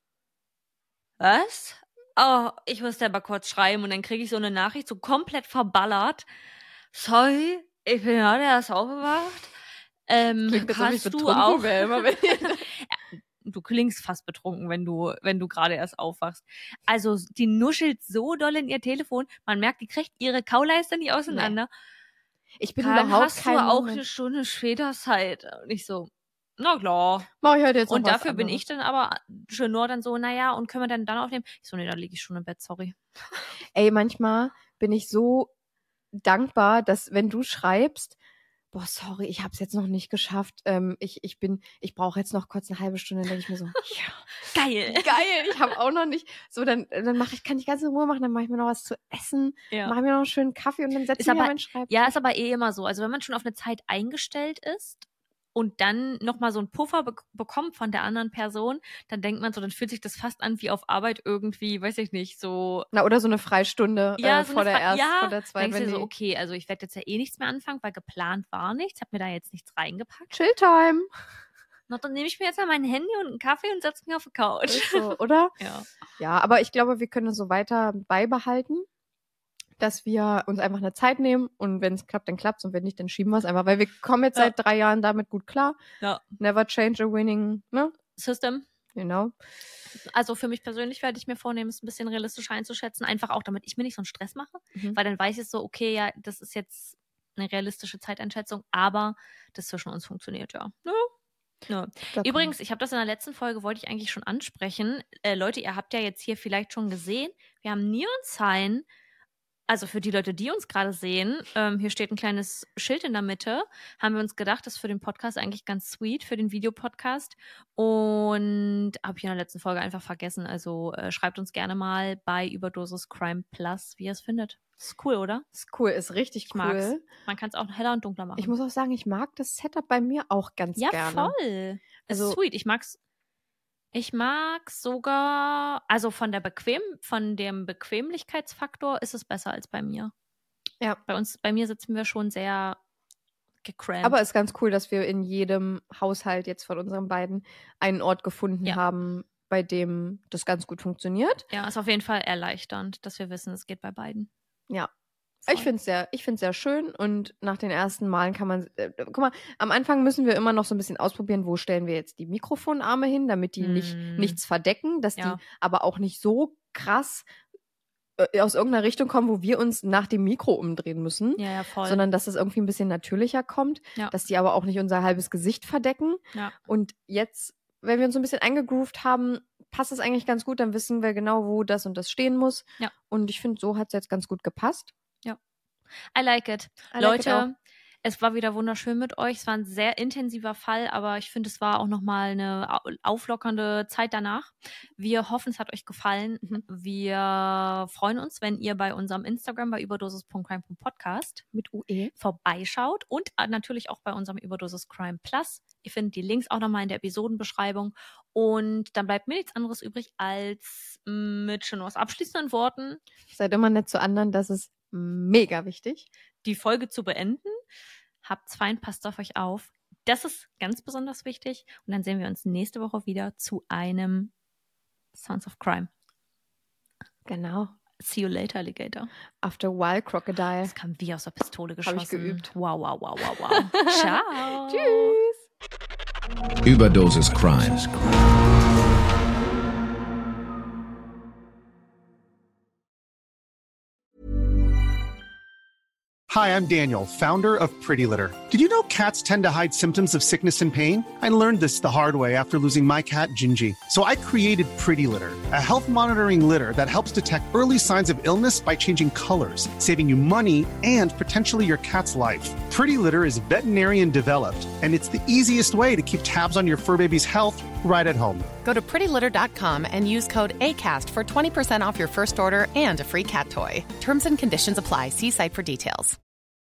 was? Oh, ich muss selber kurz schreiben und dann kriege ich so eine Nachricht, so komplett verballert. Sorry, ich bin gerade erst aufgewacht. Ähm, Klingt, als ob ich kannst du betrunken auch? wäre, immer wenn ich- Ja, du klingst fast betrunken, wenn du, wenn du gerade erst aufwachst. Also, die nuschelt so doll in ihr Telefon, man merkt, die kriegt ihre Kauleiste nicht auseinander. Ich bin Dann überhaupt hast kein du auch Mensch. eine Stunde später Zeit. Und ich so, na klar. Mach ich heute jetzt noch Und was dafür bin anderes. ich dann aber schon nur dann so, naja, und können wir dann dann aufnehmen? Ich so, nee, da liege ich schon im Bett, sorry. Ey, manchmal bin ich so dankbar, dass wenn du schreibst, boah, sorry, ich habe es jetzt noch nicht geschafft, ähm, ich, ich bin, ich brauche jetzt noch kurz eine halbe Stunde, dann denke ich mir so, ja, Geil. geil, ich habe auch noch nicht, so, dann, dann mache ich, kann ich ganz in Ruhe machen, dann mache ich mir noch was zu essen, Ja. mache mir noch einen schönen Kaffee und dann setze Ist ich mich aber- an meinen Schreibtisch. Ja, ist aber eh immer so. Also wenn man schon auf eine Zeit eingestellt ist und dann nochmal so einen Puffer be bekommt von der anderen Person, dann denkt man so, dann fühlt sich das fast an wie auf Arbeit irgendwie, weiß ich nicht, so. Na, oder so eine Freistunde Ja, äh, so vor eine der Fre- ersten, ja, vor der zweiten, denkst du wenn so, die okay, also ich werde jetzt ja eh nichts mehr anfangen, weil geplant war nichts, hab mir da jetzt nichts reingepackt. Chilltime. Na, dann nehme ich mir jetzt mal mein Handy und einen Kaffee und setze mich auf die Couch. Ist so, oder? Ja. Ja, aber ich glaube, wir können es so weiter beibehalten, dass wir uns einfach eine Zeit nehmen und wenn es klappt, dann klappt's und wenn nicht, dann schieben wir es einfach, weil wir kommen jetzt Ja. seit drei Jahren damit gut klar. Ja. Never change a winning, ne? System. Genau. Also für mich persönlich werde ich mir vornehmen, es ein bisschen realistisch einzuschätzen, einfach auch, damit ich mir nicht so einen Stress mache, Mhm. weil dann weiß ich so, okay, ja, das ist jetzt eine realistische Zeiteinschätzung, aber das zwischen uns funktioniert, ja. ja. ja. Da Übrigens, ich habe das in der letzten Folge, wollte ich eigentlich schon ansprechen. Äh, Leute, ihr habt ja jetzt hier vielleicht schon gesehen, wir haben Neon Sign. Also für die Leute, die uns gerade sehen, ähm, hier steht ein kleines Schild in der Mitte, haben wir uns gedacht, das ist für den Podcast eigentlich ganz sweet, für den Videopodcast. Und habe ich in der letzten Folge einfach vergessen. Also äh, schreibt uns gerne mal bei Überdosis Crime Plus, wie ihr es findet. Ist cool, oder? ist cool, ist richtig Ich cool. mag's. Man kann es auch heller und dunkler machen. Ich muss auch sagen, ich mag das Setup bei mir auch ganz ja, gerne. voll. Das Also- ist sweet. Ich mag's. Ich mag sogar, also von der Bequem, von dem Bequemlichkeitsfaktor ist es besser als bei mir. Ja. Bei uns, bei mir sitzen wir schon sehr gecrampt. Aber ist ganz cool, dass wir in jedem Haushalt jetzt von unseren beiden einen Ort gefunden Ja. haben, bei dem das ganz gut funktioniert. ja, ist auf jeden Fall erleichternd, dass wir wissen, es geht bei beiden. Ja. Voll. Ich finde es sehr, ich find's sehr schön und nach den ersten Malen kann man, äh, guck mal, am Anfang müssen wir immer noch so ein bisschen ausprobieren, wo stellen wir jetzt die Mikrofonarme hin, damit die nicht Mm. nichts verdecken, dass Ja. die aber auch nicht so krass äh, aus irgendeiner Richtung kommen, wo wir uns nach dem Mikro umdrehen müssen, Ja, ja, voll. sondern dass es irgendwie ein bisschen natürlicher kommt, Ja. dass die aber auch nicht unser halbes Gesicht verdecken. ja. Und jetzt, wenn wir uns so ein bisschen eingegroovt haben, passt es eigentlich ganz gut, dann wissen wir genau, wo das und das stehen muss. Ja. Und ich finde, so hat es jetzt ganz gut gepasst. I like it. I like it Leute, Es war wieder wunderschön mit euch. Es war ein sehr intensiver Fall, aber ich finde, es war auch nochmal eine auflockernde Zeit danach. Wir hoffen, es hat euch gefallen. Mhm. Wir freuen uns, wenn ihr bei unserem Instagram bei überdosis punkt crime punkt podcast mit U E vorbeischaut und natürlich auch bei unserem Überdosis Crime Plus. Ihr findet die Links auch nochmal in der Episodenbeschreibung. Und dann bleibt mir nichts anderes übrig, als mit Shinoas abschließenden Worten. Seid immer nett zu anderen, das ist mega wichtig. Die Folge zu beenden. Habt's fein, passt auf euch auf. Das ist ganz besonders wichtig. Und dann sehen wir uns nächste Woche wieder zu einem Sounds of Crime. Genau. See you later, Alligator. After a while, Crocodile. Das kam wie aus der Pistole geschossen. Hab ich geübt. Wow, wow, wow, wow, wow. Ciao. Tschüss. Überdosis Crime. Hi, I'm Daniel, founder of Pretty Litter. Did you know cats tend to hide symptoms of sickness and pain? I learned this the hard way after losing my cat, Gingy. So I created Pretty Litter, a health monitoring litter that helps detect early signs of illness by changing colors, saving you money and potentially your cat's life. Pretty Litter is veterinarian developed, and it's the easiest way to keep tabs on your fur baby's health right at home. Go to pretty litter dot com and use code ACAST for twenty percent off your first order and a free cat toy. Terms and conditions apply. See site for details.